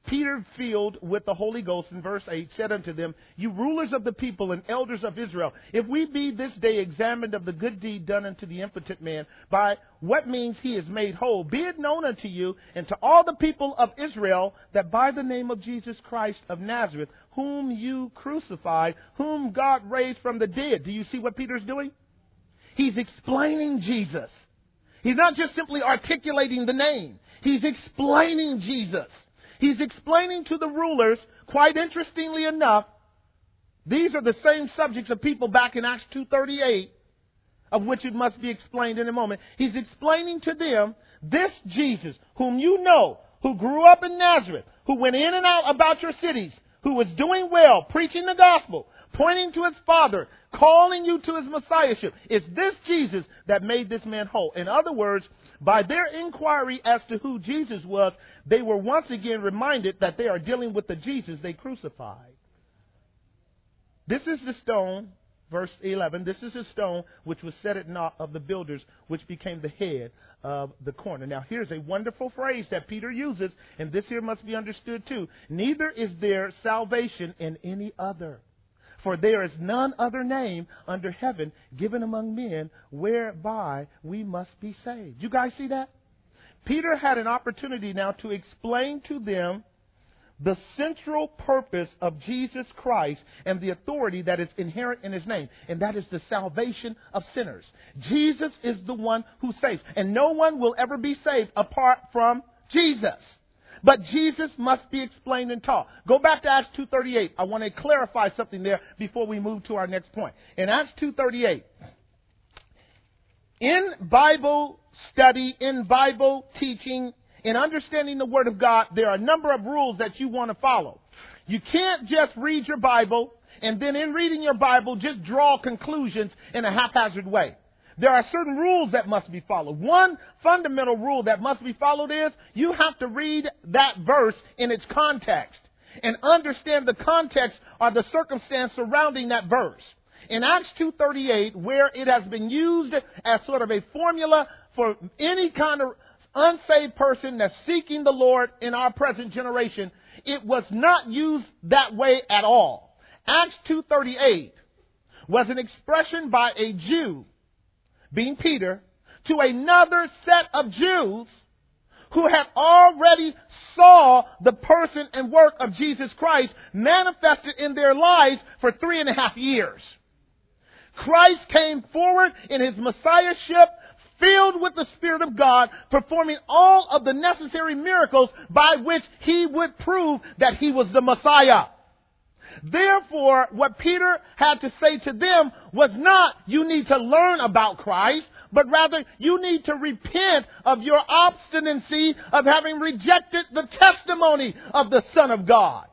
Peter, filled with the Holy Ghost, in verse eight, said unto them, You rulers of the people and elders of Israel, if we be this day examined of the good deed done unto the impotent man, by what means he is made whole, be it known unto you and to all the people of Israel, that by the name of Jesus Christ of Nazareth, whom you crucified, whom God raised from the dead. Do you see what Peter's doing? He's explaining Jesus. He's not just simply articulating the name. He's explaining Jesus. He's explaining to the rulers, quite interestingly enough, these are the same subjects of people back in Acts two thirty-eight, of which it must be explained in a moment. He's explaining to them, this Jesus, whom you know, who grew up in Nazareth, who went in and out about your cities, who was doing well, preaching the gospel, pointing to his Father, calling you to his Messiahship. It's this Jesus that made this man whole. In other words, by their inquiry as to who Jesus was, they were once again reminded that they are dealing with the Jesus they crucified. This is the stone, verse eleven, this is the stone which was set at naught of the builders, which became the head of the corner. Now, here's a wonderful phrase that Peter uses, and this here must be understood too. Neither is there salvation in any other. For there is none other name under heaven given among men whereby we must be saved. You guys see that? Peter had an opportunity now to explain to them the central purpose of Jesus Christ and the authority that is inherent in his name. And that is the salvation of sinners. Jesus is the one who saves. And no one will ever be saved apart from Jesus. But Jesus must be explained and taught. Go back to Acts two thirty-eight. I want to clarify something there before we move to our next point. In Acts two thirty-eight, in Bible study, in Bible teaching, in understanding the Word of God, there are a number of rules that you want to follow. You can't just read your Bible and then in reading your Bible just draw conclusions in a haphazard way. There are certain rules that must be followed. One fundamental rule that must be followed is you have to read that verse in its context and understand the context or the circumstance surrounding that verse. In Acts two thirty-eight, where it has been used as sort of a formula for any kind of unsaved person that's seeking the Lord in our present generation, it was not used that way at all. Acts two thirty-eight was an expression by a Jew, being Peter, to another set of Jews who had already saw the person and work of Jesus Christ manifested in their lives for three and a half years. Christ came forward in his Messiahship, filled with the Spirit of God, performing all of the necessary miracles by which he would prove that he was the Messiah. Therefore, what Peter had to say to them was not, you need to learn about Christ, but rather you need to repent of your obstinacy of having rejected the testimony of the Son of God.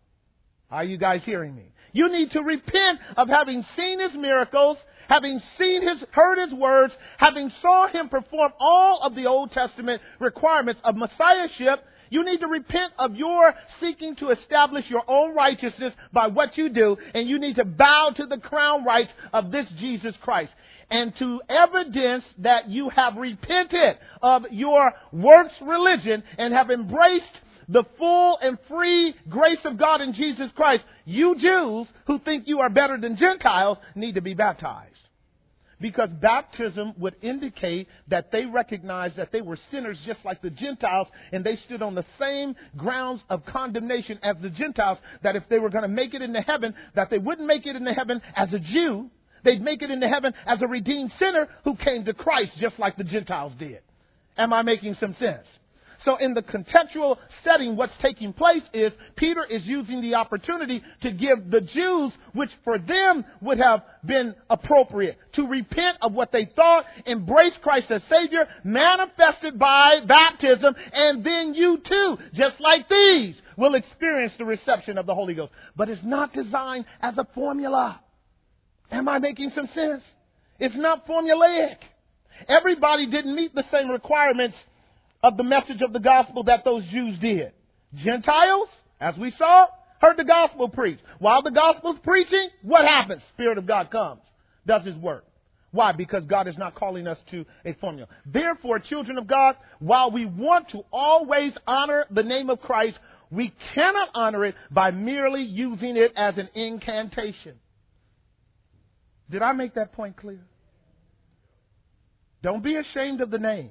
Are you guys hearing me? You need to repent of having seen his miracles, having seen his, heard his words, having saw him perform all of the Old Testament requirements of Messiahship. You need to repent of your seeking to establish your own righteousness by what you do, and you need to bow to the crown rights of this Jesus Christ. And to evidence that you have repented of your works religion and have embraced the full and free grace of God in Jesus Christ, you Jews who think you are better than Gentiles need to be baptized. Because baptism would indicate that they recognized that they were sinners just like the Gentiles, and they stood on the same grounds of condemnation as the Gentiles, that if they were going to make it into heaven, that they wouldn't make it into heaven as a Jew. They'd make it into heaven as a redeemed sinner who came to Christ just like the Gentiles did. Am I making some sense? So in the contextual setting, what's taking place is Peter is using the opportunity to give the Jews, which for them would have been appropriate, to repent of what they thought, embrace Christ as Savior, manifested by baptism, and then you too, just like these, will experience the reception of the Holy Ghost. But it's not designed as a formula. Am I making some sense? It's not formulaic. Everybody didn't meet the same requirements of the message of the gospel that those Jews did. Gentiles, as we saw, heard the gospel preached. While the gospel's preaching, what happens? Spirit of God comes, does his work. Why? Because God is not calling us to a formula. Therefore, children of God, while we want to always honor the name of Christ, We cannot honor it by merely using it as an incantation. Did I make that point clear? Don't be ashamed of the name.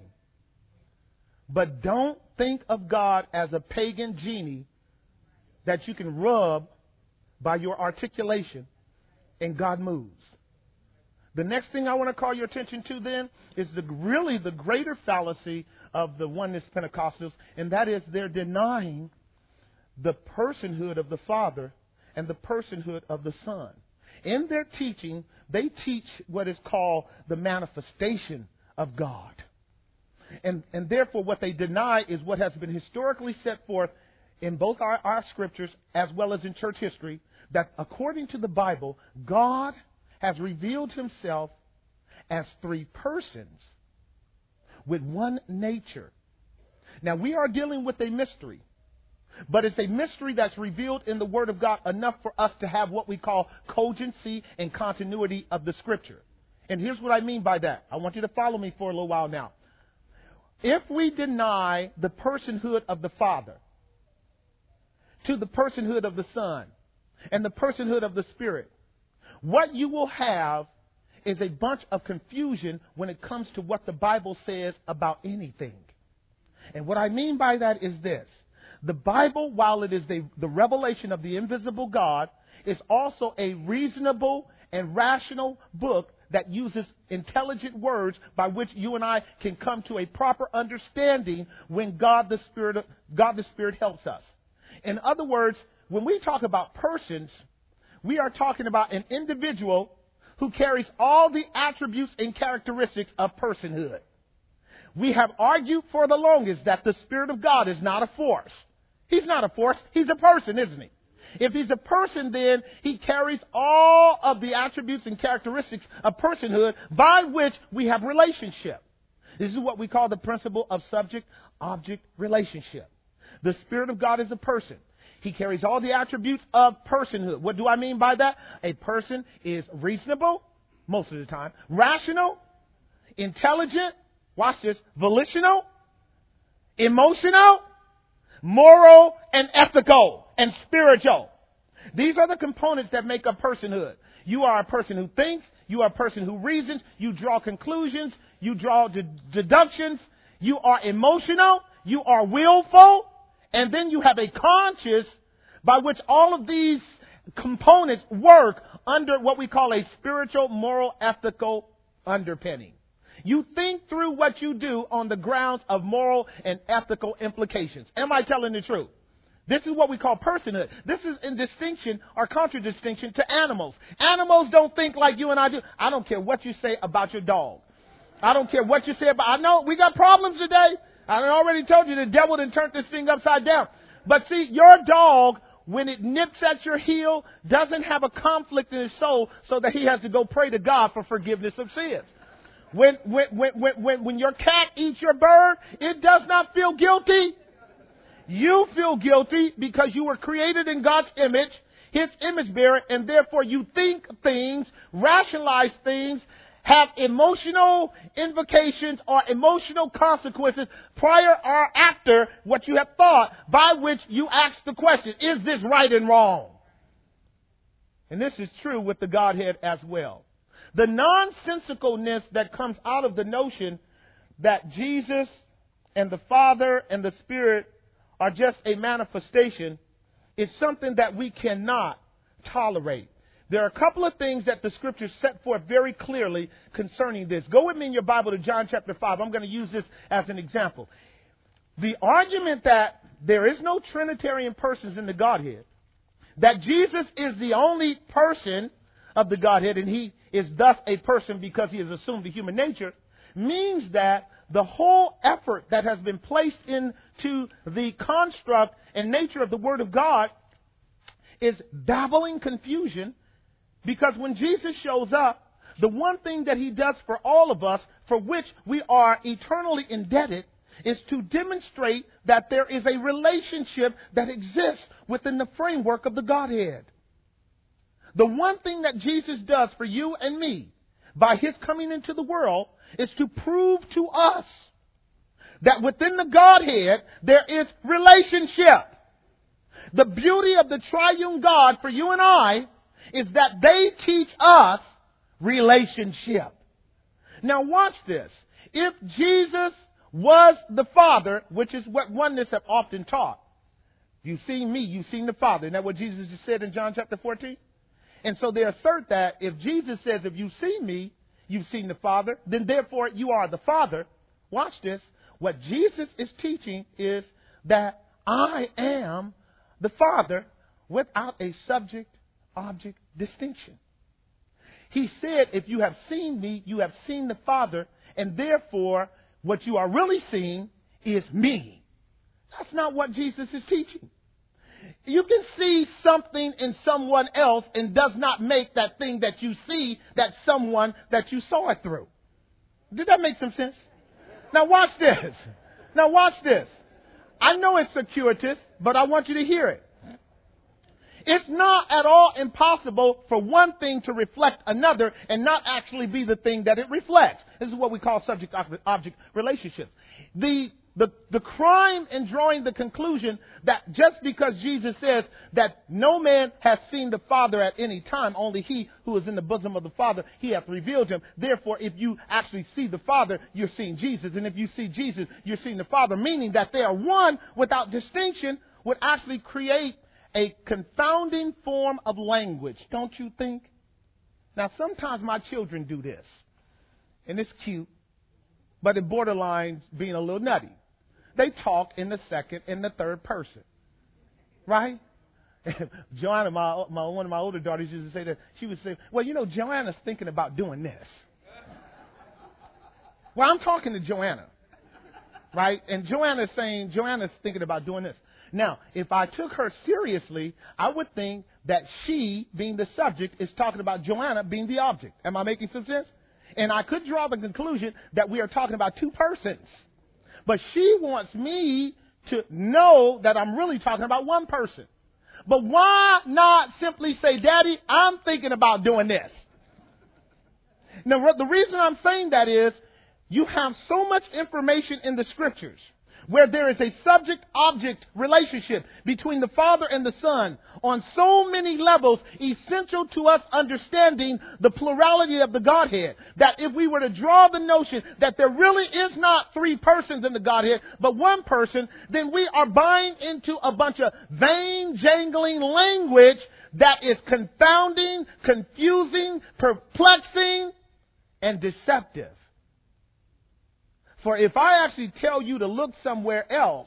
But don't think of God as a pagan genie that you can rub by your articulation and God moves. The next thing I want to call your attention to then is the really the greater fallacy of the Oneness Pentecostals, and that is they're denying the personhood of the Father and the personhood of the Son. In their teaching, they teach what is called the manifestation of God. And, and therefore, what they deny is what has been historically set forth in both our, our scriptures as well as in church history, that according to the Bible, God has revealed himself as three persons with one nature. Now, we are dealing with a mystery, but it's a mystery that's revealed in the Word of God enough for us to have what we call cogency and continuity of the Scripture. And here's what I mean by that. I want you to follow me for a little while now. If we deny the personhood of the Father to the personhood of the Son and the personhood of the Spirit, what you will have is a bunch of confusion when it comes to what the Bible says about anything. And what I mean by that is this. The Bible, while it is the, the revelation of the invisible God, is also a reasonable and rational book that uses intelligent words by which you and I can come to a proper understanding when God the Spirit, God the Spirit helps us. In other words, when we talk about persons, we are talking about an individual who carries all the attributes and characteristics of personhood. We have argued for the longest that the Spirit of God is not a force. He's not a force. He's a person, isn't he? If he's a person, then he carries all of the attributes and characteristics of personhood by which we have relationship. This is what we call the principle of subject-object relationship. The Spirit of God is a person. He carries all the attributes of personhood. What do I mean by that? A person is reasonable, most of the time, rational, intelligent, watch this, volitional, emotional, moral, and ethical, and spiritual. These are the components that make up personhood. You are a person who thinks. You are a person who reasons. You draw conclusions. You draw de- deductions. You are emotional. You are willful. And then you have a conscience by which all of these components work under what we call a spiritual, moral, ethical underpinning. You think through what you do on the grounds of moral and ethical implications. Am I telling the truth? This is what we call personhood. This is in distinction or contradistinction to animals. Animals don't think like you and I do. I don't care what you say about your dog. I don't care what you say about, I know we got problems today. I already told you the devil done turned this thing upside down. But see, your dog, when it nips at your heel, doesn't have a conflict in his soul so that he has to go pray to God for forgiveness of sins. When, when, when, when, when your cat eats your bird, it does not feel guilty. You feel guilty because you were created in God's image, His image bearer, and therefore you think things, rationalize things, have emotional invocations or emotional consequences prior or after what you have thought, by which you ask the question, is this right and wrong? And this is true with the Godhead as well. The nonsensicalness that comes out of the notion that Jesus and the Father and the Spirit are just a manifestation is something that we cannot tolerate. There are a couple of things that the Scriptures set forth very clearly concerning this. Go with me in your Bible to John chapter five. I'm going to use this as an example. The argument that there is no Trinitarian persons in the Godhead, that Jesus is the only person of the Godhead, and He is thus a person because He has assumed the human nature, means that the whole effort that has been placed into the construct and nature of the Word of God is babbling confusion, because when Jesus shows up, the one thing that He does for all of us, for which we are eternally indebted, is to demonstrate that there is a relationship that exists within the framework of the Godhead. The one thing that Jesus does for you and me by His coming into the world is to prove to us that within the Godhead there is relationship. The beauty of the triune God for you and I is that they teach us relationship. Now watch this. If Jesus was the Father, which is what oneness have often taught, you've seen me, you've seen the Father. Isn't that what Jesus just said in John chapter fourteen? And so they assert that if Jesus says, if you've seen me, you've seen the Father, then therefore you are the Father. Watch this. What Jesus is teaching is that I am the Father without a subject-object distinction. He said, if you have seen me, you have seen the Father, and therefore what you are really seeing is me. That's not what Jesus is teaching. You can see something in someone else and does not make that thing that you see that someone that you saw it through. Did that make some sense? Now watch this. Now watch this. I know it's circuitous, but I want you to hear it. It's not at all impossible for one thing to reflect another and not actually be the thing that it reflects. This is what we call subject-object relationships. The The, the crime in drawing the conclusion that just because Jesus says that no man has seen the Father at any time, only he who is in the bosom of the Father, he hath revealed him. Therefore, if you actually see the Father, you're seeing Jesus. And if you see Jesus, you're seeing the Father, meaning that they are one without distinction would actually create a confounding form of language, don't you think? Now, sometimes my children do this, and it's cute, but it borderlines being a little nutty. They talk in the second and the third person, right? Joanna, my, my one of my older daughters used to say that. She would say, well, you know, Joanna's thinking about doing this. Well, I'm talking to Joanna, right? And Joanna's saying, Joanna's thinking about doing this. Now, if I took her seriously, I would think that she, being the subject, is talking about Joanna being the object. Am I making some sense? And I could draw the conclusion that we are talking about two persons. But she wants me to know that I'm really talking about one person. But why not simply say, Daddy, I'm thinking about doing this? Now, the reason I'm saying that is you have so much information in the scriptures where there is a subject-object relationship between the Father and the Son on so many levels essential to us understanding the plurality of the Godhead, that if we were to draw the notion that there really is not three persons in the Godhead, but one person, then we are buying into a bunch of vain, jangling language that is confounding, confusing, perplexing, and deceptive. For if I actually tell you to look somewhere else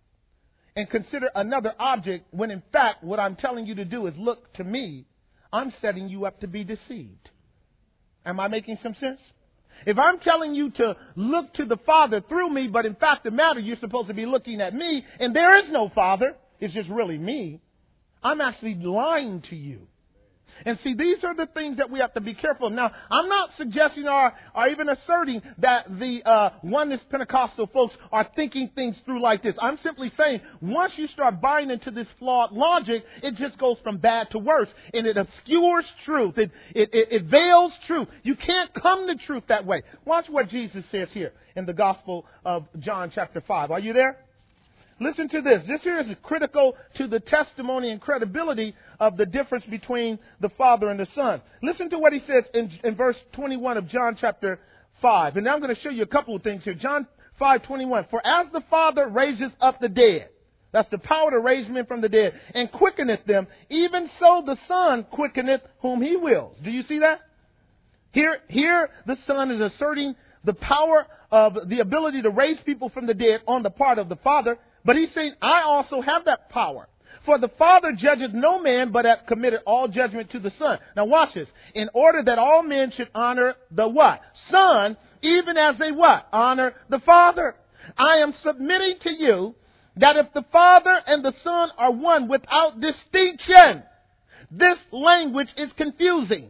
and consider another object, when in fact what I'm telling you to do is look to me, I'm setting you up to be deceived. Am I making some sense? If I'm telling you to look to the Father through me, but in fact the matter you're supposed to be looking at me, and there is no Father, it's just really me, I'm actually lying to you. And see, these are the things that we have to be careful of. Now, I'm not suggesting or, or even asserting that the uh, oneness Pentecostal folks are thinking things through like this. I'm simply saying once you start buying into this flawed logic, it just goes from bad to worse. And it obscures truth. It, it, it, it veils truth. You can't come to truth that way. Watch what Jesus says here in the Gospel of John chapter five. Are you there? Listen to this. This here is critical to the testimony and credibility of the difference between the Father and the Son. Listen to what he says in, in verse twenty-one of John chapter five. And now I'm going to show you a couple of things here. John five twenty-one. For as the Father raises up the dead, that's the power to raise men from the dead, and quickeneth them, even so the Son quickeneth whom he wills. Do you see that? Here, here the Son is asserting the power of the ability to raise people from the dead on the part of the Father. But he's saying, I also have that power. For the Father judgeth no man, but hath committed all judgment to the Son. Now watch this. In order that all men should honor the what? Son, even as they what? Honor the Father. I am submitting to you that if the Father and the Son are one without distinction, this language is confusing.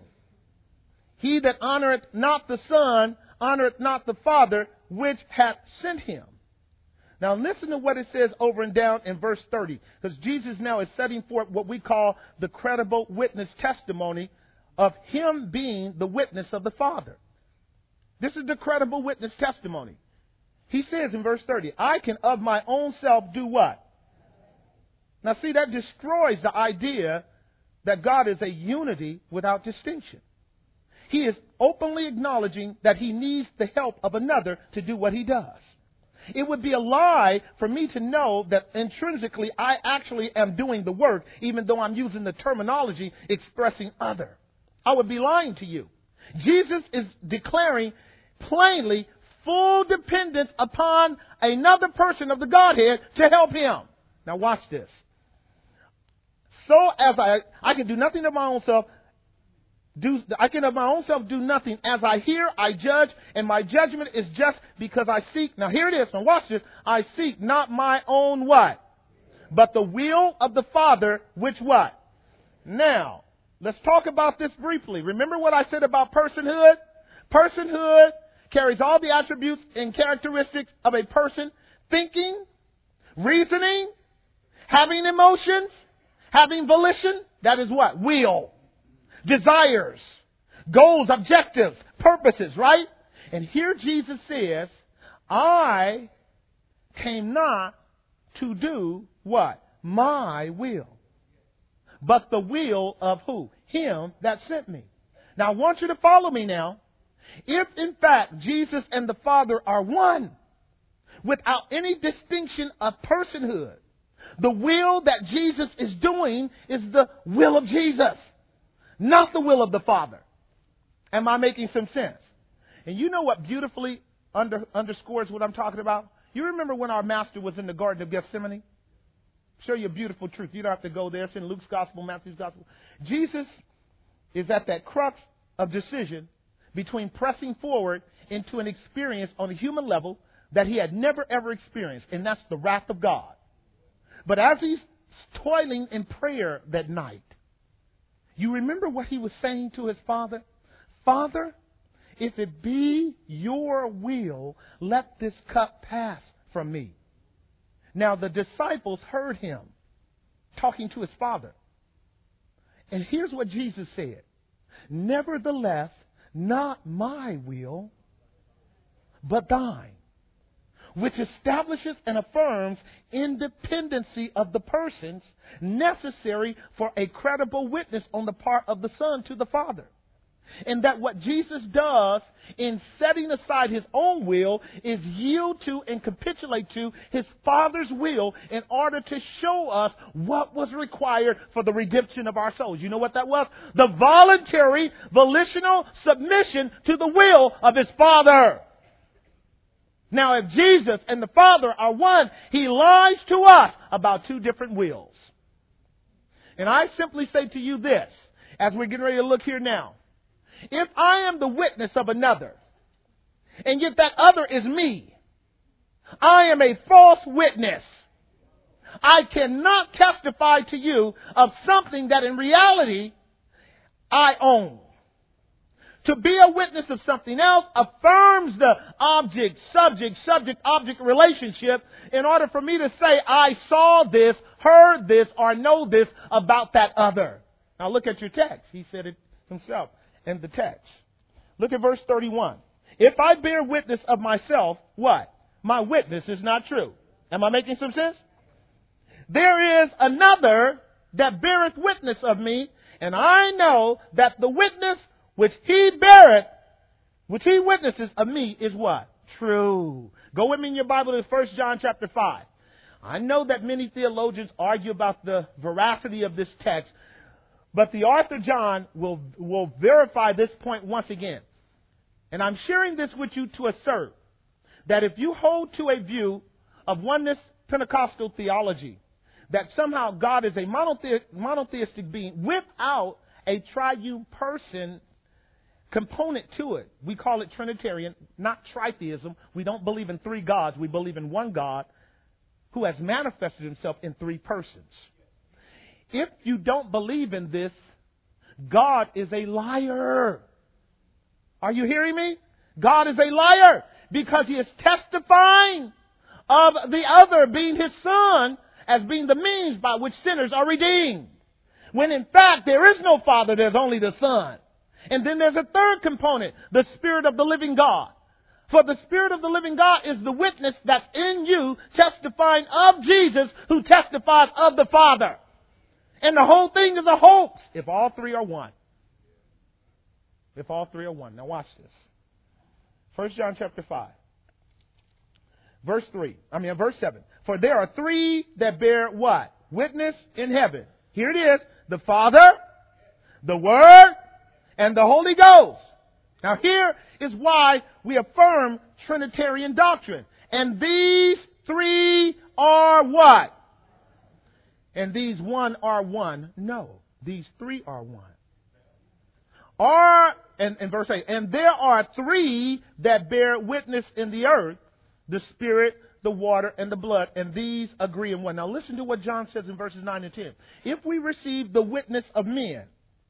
He that honoreth not the Son, honoreth not the Father, which hath sent him. Now listen to what it says over and down in verse thirty. Because Jesus now is setting forth what we call the credible witness testimony of him being the witness of the Father. This is the credible witness testimony. He says in verse thirty, I can of my own self do what? Now see, that destroys the idea that God is a unity without distinction. He is openly acknowledging that he needs the help of another to do what he does. It would be a lie for me to know that intrinsically I actually am doing the work, even though I'm using the terminology expressing other. I would be lying to you. Jesus is declaring plainly full dependence upon another person of the Godhead to help him. Now watch this. So as I, I can do nothing of my own self, do, I can of my own self do nothing. As I hear, I judge, and my judgment is just because I seek. Now here it is. Now watch this. I seek not my own what? But the will of the Father, which what? Now, let's talk about this briefly. Remember what I said about personhood? Personhood carries all the attributes and characteristics of a person: thinking, reasoning, having emotions, having volition. That is what? Will. Desires, goals, objectives, purposes, right? And here Jesus says, I came not to do what? My will. But the will of who? Him that sent me. Now I want you to follow me now. If in fact Jesus and the Father are one, without any distinction of personhood, the will that Jesus is doing is the will of Jesus, not the will of the Father. Am I making some sense? And you know what beautifully under, underscores what I'm talking about? You remember when our Master was in the Garden of Gethsemane? Show you a beautiful truth. You don't have to go there. It's in Luke's Gospel, Matthew's Gospel. Jesus is at that crux of decision between pressing forward into an experience on a human level that he had never ever experienced, and that's the wrath of God. But as he's toiling in prayer that night, you remember what he was saying to his Father? Father, if it be your will, let this cup pass from me. Now the disciples heard him talking to his Father. And here's what Jesus said. Nevertheless, not my will, but thine. Which establishes and affirms independency of the persons necessary for a credible witness on the part of the Son to the Father. And that what Jesus does in setting aside his own will is yield to and capitulate to his Father's will in order to show us what was required for the redemption of our souls. You know what that was? The voluntary, volitional submission to the will of his Father. Now, if Jesus and the Father are one, he lies to us about two different wills. And I simply say to you this, as we're getting ready to look here now. If I am the witness of another, and yet that other is me, I am a false witness. I cannot testify to you of something that in reality I own. To be a witness of something else affirms the object, subject, subject, object relationship in order for me to say I saw this, heard this, or know this about that other. Now look at your text. He said it himself in the text. Look at verse thirty-one. If I bear witness of myself, what? My witness is not true. Am I making some sense? There is another that beareth witness of me, and I know that the witness which he beareth, which he witnesses of me is what? True. Go with me in your Bible to First John chapter five. I know that many theologians argue about the veracity of this text, but the author John will, will verify this point once again. And I'm sharing this with you to assert that if you hold to a view of oneness Pentecostal theology, that somehow God is a monothe- monotheistic being without a triune person component to it. We call it Trinitarian, not tritheism. We don't believe in three gods. We believe in one God who has manifested himself in three persons. If you don't believe in this, God is a liar. Are you hearing me? God is a liar because he is testifying of the other being his Son as being the means by which sinners are redeemed. When in fact there is no Father, there's only the Son. And then there's a third component, the Spirit of the living God, For the Spirit of the living God is the witness that's in you, testifying of Jesus, who testifies of the Father. And the whole thing is a hoax if all three are one. If all three are one. Now watch this. First John chapter five. Verse three. I mean, verse seven. For there are three that bear what? Witness in heaven. Here it is. The Father, the Word, and the Holy Ghost. Now here is why we affirm Trinitarian doctrine. And these three are what? And these one are one. No, these three are one. Are, and, and verse eight, and there are three that bear witness in the earth, the Spirit, the water, and the blood, and these agree in one. Now listen to what John says in verses nine and ten. If we receive the witness of men,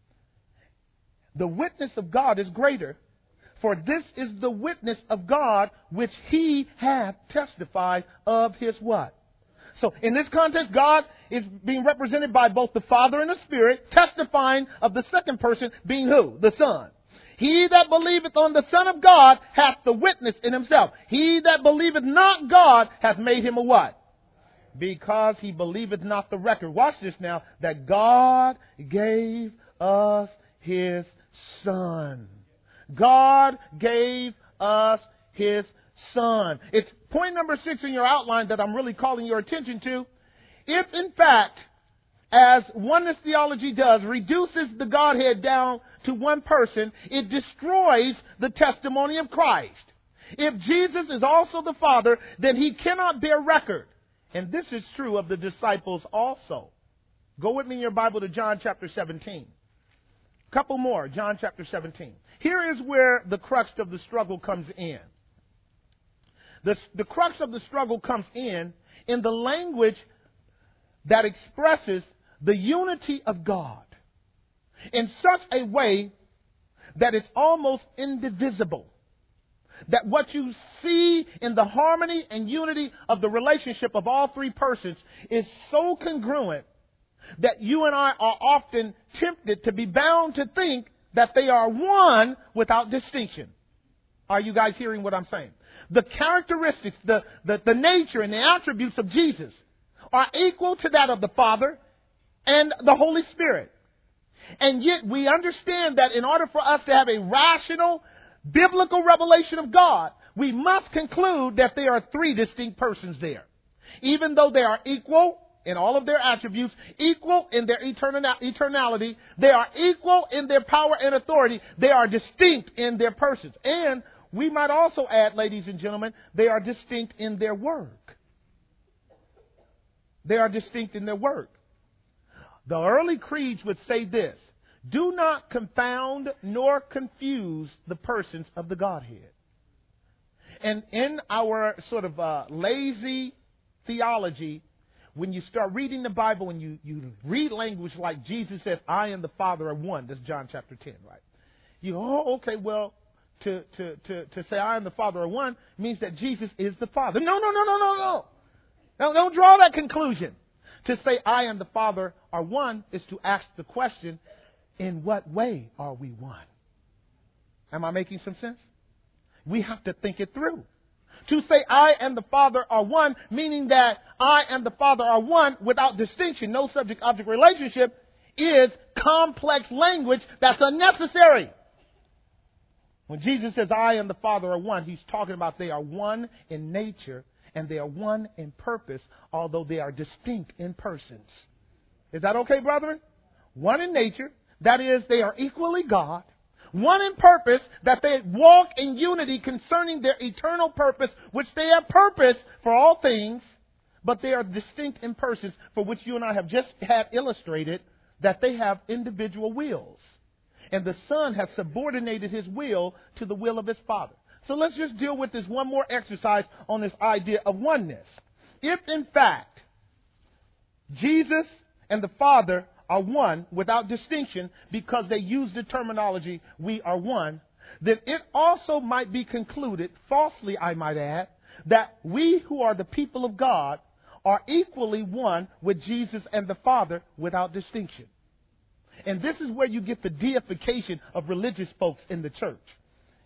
the witness of God is greater, for this is the witness of God which he hath testified of his what? So in this context, God is being represented by both the Father and the Spirit, testifying of the second person being who? The Son. He that believeth on the Son of God hath the witness in himself. He that believeth not God hath made him a what? Because he believeth not the record. Watch this now. That God gave us his Son. God gave us his Son. It's point number six in your outline that I'm really calling your attention to. If in fact, as oneness theology does, reduces the Godhead down to one person, it destroys the testimony of Christ. If Jesus is also the Father, then he cannot bear record. And this is true of the disciples also. Go with me in your Bible to John chapter seventeen. A couple more, John chapter seventeen. Here is where the crux of the struggle comes in. The, the crux of the struggle comes in in the language that expresses the unity of God in such a way that it's almost indivisible. That what you see in the harmony and unity of the relationship of all three persons is so congruent that you and I are often tempted to be bound to think that they are one without distinction. Are you guys hearing what I'm saying? The characteristics, the, the, the nature and the attributes of Jesus are equal to that of the Father and the Holy Spirit. And yet we understand that in order for us to have a rational, biblical revelation of God, we must conclude that there are three distinct persons there. Even though they are equal in all of their attributes, equal in their eternal, eternality, they are equal in their power and authority, they are distinct in their persons. And we might also add, ladies and gentlemen, they are distinct in their work. They are distinct in their work. The early creeds would say this: do not confound nor confuse the persons of the Godhead. And in our sort of uh, lazy theology, when you start reading the Bible and you, you read language like Jesus says, I and the Father are one. That's John chapter ten, right? You go, oh, okay, well, to, to, to, to say I and the Father are one means that Jesus is the Father. No, no, no, no, no, no. Now, don't draw that conclusion. To say I and the Father are one is to ask the question, in what way are we one? Am I making some sense? We have to think it through. To say I and the Father are one, meaning that I and the Father are one without distinction, no subject-object relationship, is complex language that's unnecessary. When Jesus says I and the Father are one, he's talking about they are one in nature and they are one in purpose, although they are distinct in persons. Is that okay, brethren? One in nature, that is, they are equally God. One in purpose, that they walk in unity concerning their eternal purpose, which they have purpose for all things, but they are distinct in persons, for which you and I have just had illustrated that they have individual wills. And the Son has subordinated his will to the will of his Father. So let's just deal with this one more exercise on this idea of oneness. If, in fact, Jesus and the Father are one without distinction because they use the terminology, we are one, then it also might be concluded, falsely I might add, that we who are the people of God are equally one with Jesus and the Father without distinction. And this is where you get the deification of religious folks in the church.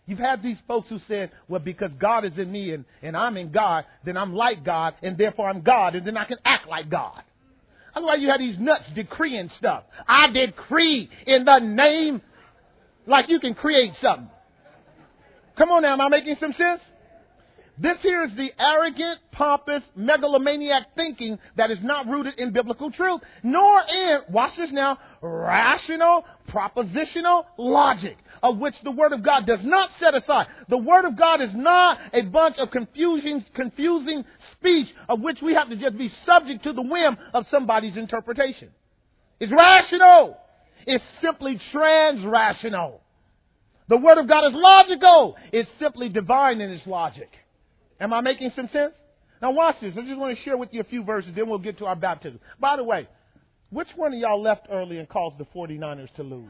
You've had these folks who said, well, because God is in me and, and I'm in God, then I'm like God, and therefore I'm God, and then I can act like God. That's why you have these nuts decreeing stuff. I decree in the name, like you can create something. Come on now, am I making some sense? This here is the arrogant, pompous, megalomaniac thinking that is not rooted in biblical truth, nor in, watch this now, rational, propositional logic, of which the Word of God does not set aside. The Word of God is not a bunch of confusing, confusing speech of which we have to just be subject to the whim of somebody's interpretation. It's rational. It's simply trans-rational. The Word of God is logical. It's simply divine in its logic. Am I making some sense? Now watch this. I just want to share with you a few verses, then we'll get to our baptism. By the way, which one of y'all left early and caused the forty-niners to lose?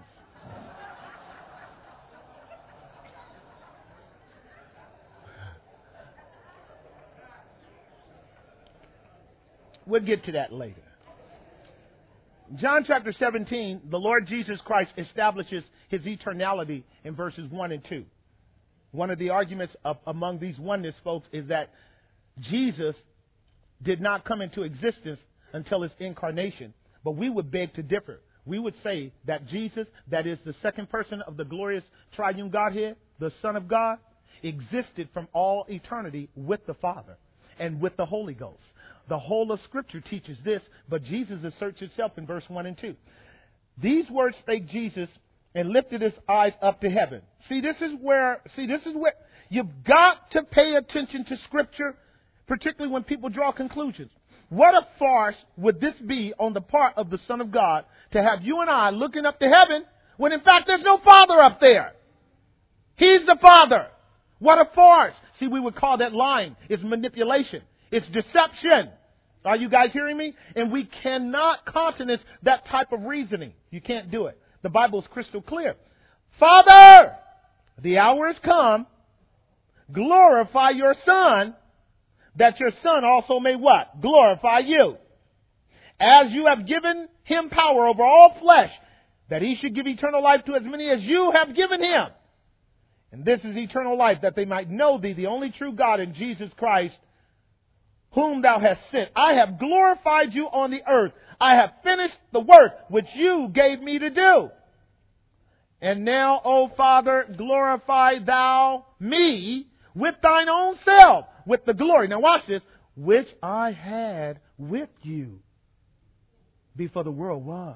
We'll get to that later. John chapter seventeen, the Lord Jesus Christ establishes his eternality in verses one and two. One of the arguments of, among these oneness folks is that Jesus did not come into existence until his incarnation. But we would beg to differ. We would say that Jesus, that is the second person of the glorious triune Godhead, the Son of God, existed from all eternity with the Father and with the Holy Ghost. The whole of Scripture teaches this, but Jesus asserts itself in verse one and two. These words spake Jesus and lifted his eyes up to heaven. See, this is where, see, this is where you've got to pay attention to Scripture, particularly when people draw conclusions. What a farce would this be on the part of the Son of God to have you and I looking up to heaven when in fact there's no Father up there. He's the Father. What a farce. See, we would call that lying. It's manipulation. It's deception. Are you guys hearing me? And we cannot countenance that type of reasoning. You can't do it. The Bible is crystal clear. Father, the hour has come. Glorify your Son, that your Son also may what? Glorify you. As you have given him power over all flesh, that he should give eternal life to as many as you have given him. And this is eternal life, that they might know thee, the only true God, in Jesus Christ, whom thou hast sent. I have glorified you on the earth. I have finished the work which you gave me to do. And now, O Father, glorify thou me with thine own self, with the glory. Now watch this. Which I had with you before the world was.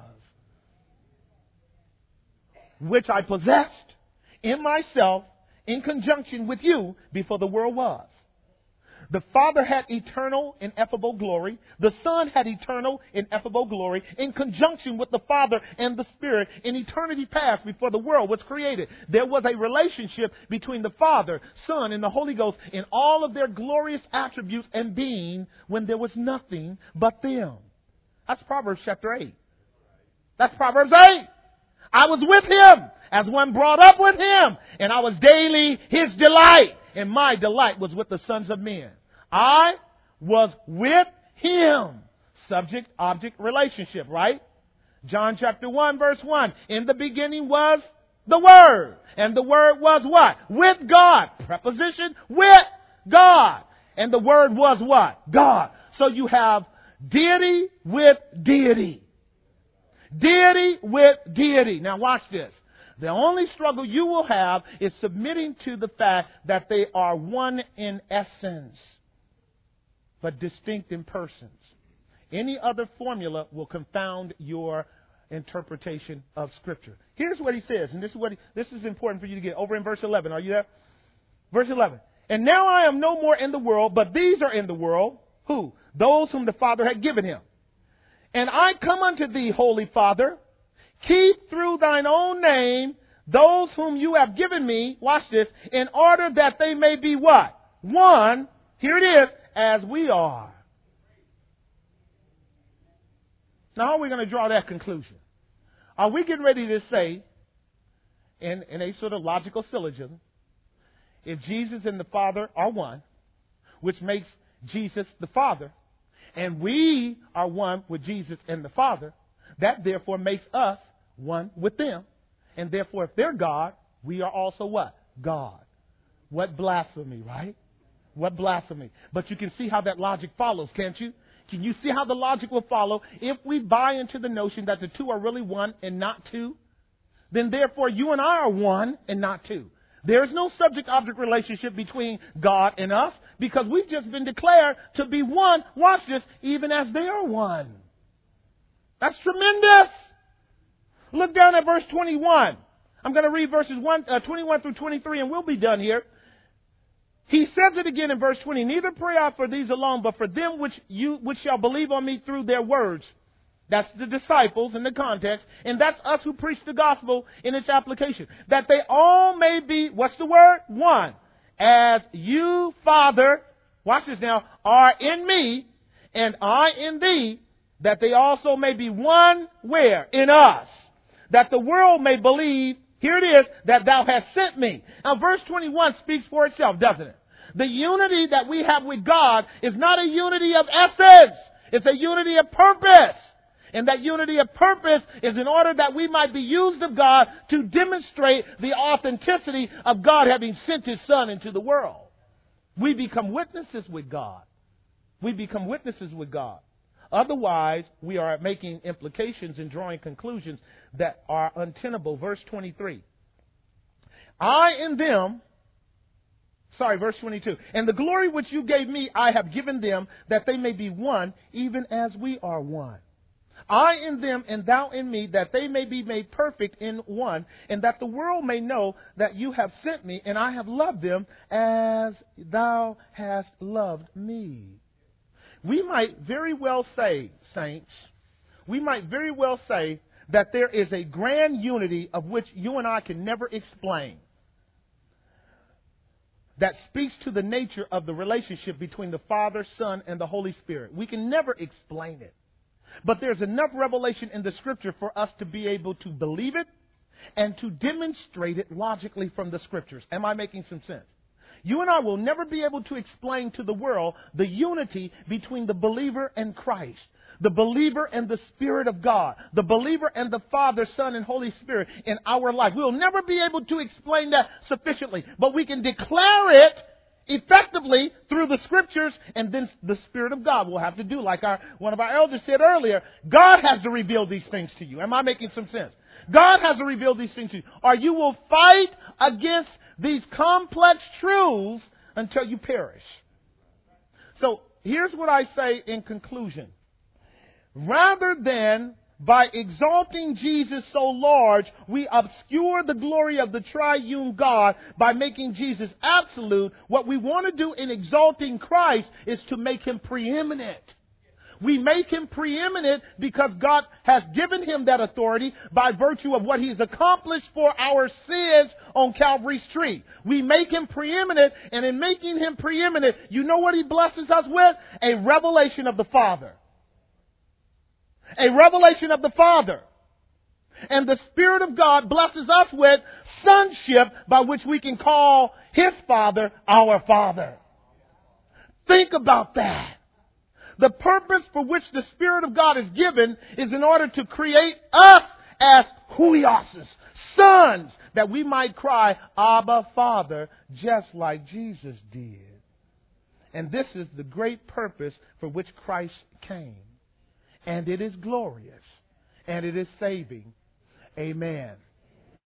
Which I possessed in myself in conjunction with you before the world was. The Father had eternal, ineffable glory. The Son had eternal, ineffable glory in conjunction with the Father and the Spirit in eternity past before the world was created. There was a relationship between the Father, Son, and the Holy Ghost in all of their glorious attributes and being when there was nothing but them. That's Proverbs chapter eight. That's Proverbs eight. I was with him as one brought up with him, and I was daily his delight. And my delight was with the sons of men. I was with him. Subject, object, relationship, right? John chapter one, verse one. In the beginning was the Word. And the Word was what? With God. Preposition, with God. And the Word was what? God. So you have deity with deity. Deity with deity. Now watch this. The only struggle you will have is submitting to the fact that they are one in essence, but distinct in persons. Any other formula will confound your interpretation of Scripture. Here's what he says, and this is what he, this is important for you to get. Over in verse eleven. Are you there? Verse eleven. And now I am no more in the world, but these are in the world. Who? Those whom the Father had given him. And I come unto thee, Holy Father. Keep through thine own name those whom you have given me, watch this, in order that they may be what? One, here it is, as we are. Now, how are we going to draw that conclusion? Are we getting ready to say, in, in a sort of logical syllogism, if Jesus and the Father are one, which makes Jesus the Father, and we are one with Jesus and the Father, that therefore makes us one with them. And therefore, if they're God, we are also what? God. What blasphemy, right? What blasphemy. But you can see how that logic follows, can't you? Can you see how the logic will follow? If we buy into the notion that the two are really one and not two, then therefore you and I are one and not two. There is no subject-object relationship between God and us because we've just been declared to be one, watch this, even as they are one. That's tremendous. Look down at verse twenty-one. I'm going to read verses one, uh, twenty-one through twenty-three and we'll be done here. He says it again in verse twenty. Neither pray I for these alone, but for them which you which shall believe on me through their words. That's the disciples in the context. And that's us who preach the gospel in its application. That they all may be, what's the word? One. As you, Father, watch this now, are in me, and I in thee, that they also may be one where? In us. That the world may believe, here it is, that thou hast sent me. Now verse twenty-one speaks for itself, doesn't it? The unity that we have with God is not a unity of essence. It's a unity of purpose. And that unity of purpose is in order that we might be used of God to demonstrate the authenticity of God having sent His Son into the world. We become witnesses with God. We become witnesses with God. Otherwise, we are making implications and drawing conclusions that are untenable. Verse twenty-three. I in them, sorry, verse twenty-two. And the glory which you gave me, I have given them, that they may be one, even as we are one. I in them and thou in me, that they may be made perfect in one, and that the world may know that you have sent me, and I have loved them as thou hast loved me. We might very well say, saints, we might very well say that there is a grand unity of which you and I can never explain, that speaks to the nature of the relationship between the Father, Son, and the Holy Spirit. We can never explain it. But there's enough revelation in the Scripture for us to be able to believe it and to demonstrate it logically from the Scriptures. Am I making some sense? You and I will never be able to explain to the world the unity between the believer and Christ, the believer and the Spirit of God, the believer and the Father, Son, and Holy Spirit in our life. We'll never be able to explain that sufficiently, but we can declare it effectively through the Scriptures, and then the Spirit of God will have to do like our one of our elders said earlier. God has to reveal these things to you. Am I making some sense? God has to reveal these things to you, or you will fight against these complex truths until you perish. So here's what I say in conclusion. Rather than by exalting Jesus so large, we obscure the glory of the triune God by making Jesus absolute. What we want to do in exalting Christ is to make Him preeminent. We make Him preeminent because God has given Him that authority by virtue of what He's accomplished for our sins on Calvary's tree. We make Him preeminent, and in making Him preeminent, you know what He blesses us with? A revelation of the Father. A revelation of the Father. And the Spirit of God blesses us with sonship, by which we can call His Father our Father. Think about that. The purpose for which the Spirit of God is given is in order to create us as huios, sons, that we might cry, Abba, Father, just like Jesus did. And this is the great purpose for which Christ came. And it is glorious. And it is saving. Amen.